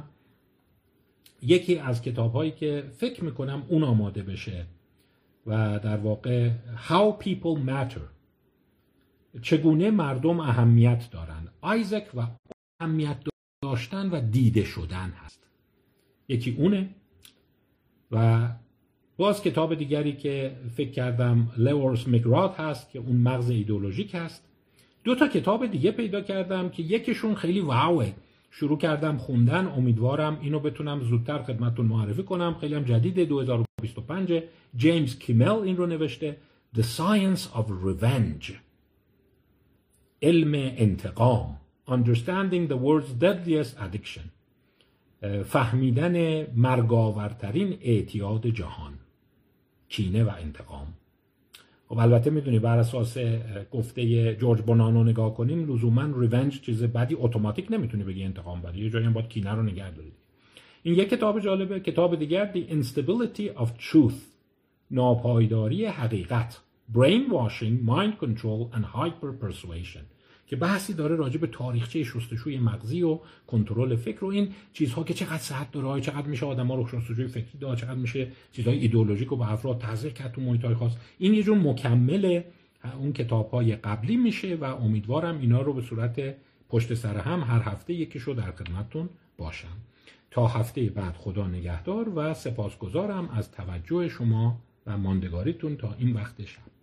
S1: یکی از کتاب‌هایی که فکر میکنم اون آماده بشه و در واقع How People Matter، چگونه مردم اهمیت دارن، آیزک و اهمیت داشتن و دیده شدن هست. یکی اونه. و باز کتاب دیگری که فکر کردم لورس مگرات هست که اون مغز ایدئولوژیک هست. دو تا کتاب دیگه پیدا کردم که یکیشون خیلی واوه، شروع کردم خوندن، امیدوارم اینو بتونم زودتر خدمتتون معرفی کنم. خیلی هم جدیده، دو هزار و بیست و پنج. جیمز کیمل این رو نوشته، The Science of Revenge، علم انتقام، Understanding the World's Deadliest Addiction، فهمیدن مرگاورترین اعتیاد جهان، کینه و انتقام. خب البته میدونی بر اساس گفته جورج بونانو نگاه کنیم لزوما ریونج چیز بدی اتوماتیک نمیتونی بگی انتقام بدی، یه جایی هم باید کینه رو نگه داری. این یک کتاب جالبه. کتاب دیگر The Instability of Truth، ناپایداری حقیقت، Brainwashing, Mind Control and Hyper Persuasion، که بحثی داره راجع به تاریخچه شستشوی مغزی و کنترل فکر و این چیزها که چقدر صحت داره، چقدر میشه آدم‌ها رو شستشوی فکری داد، چقدر میشه چیزهای ایدئولوژیک رو به افراد تزریق کرد تو محیط‌های خاص. این یه جور مکمل اون کتاب‌های قبلی میشه و امیدوارم اینا رو به صورت پشت سر هم هر هفته یکیشو در خدمتتون باشم. تا هفته بعد خدا نگهدار و سپاسگزارم از توجه شما و ماندگاریتون تا این وقت شب.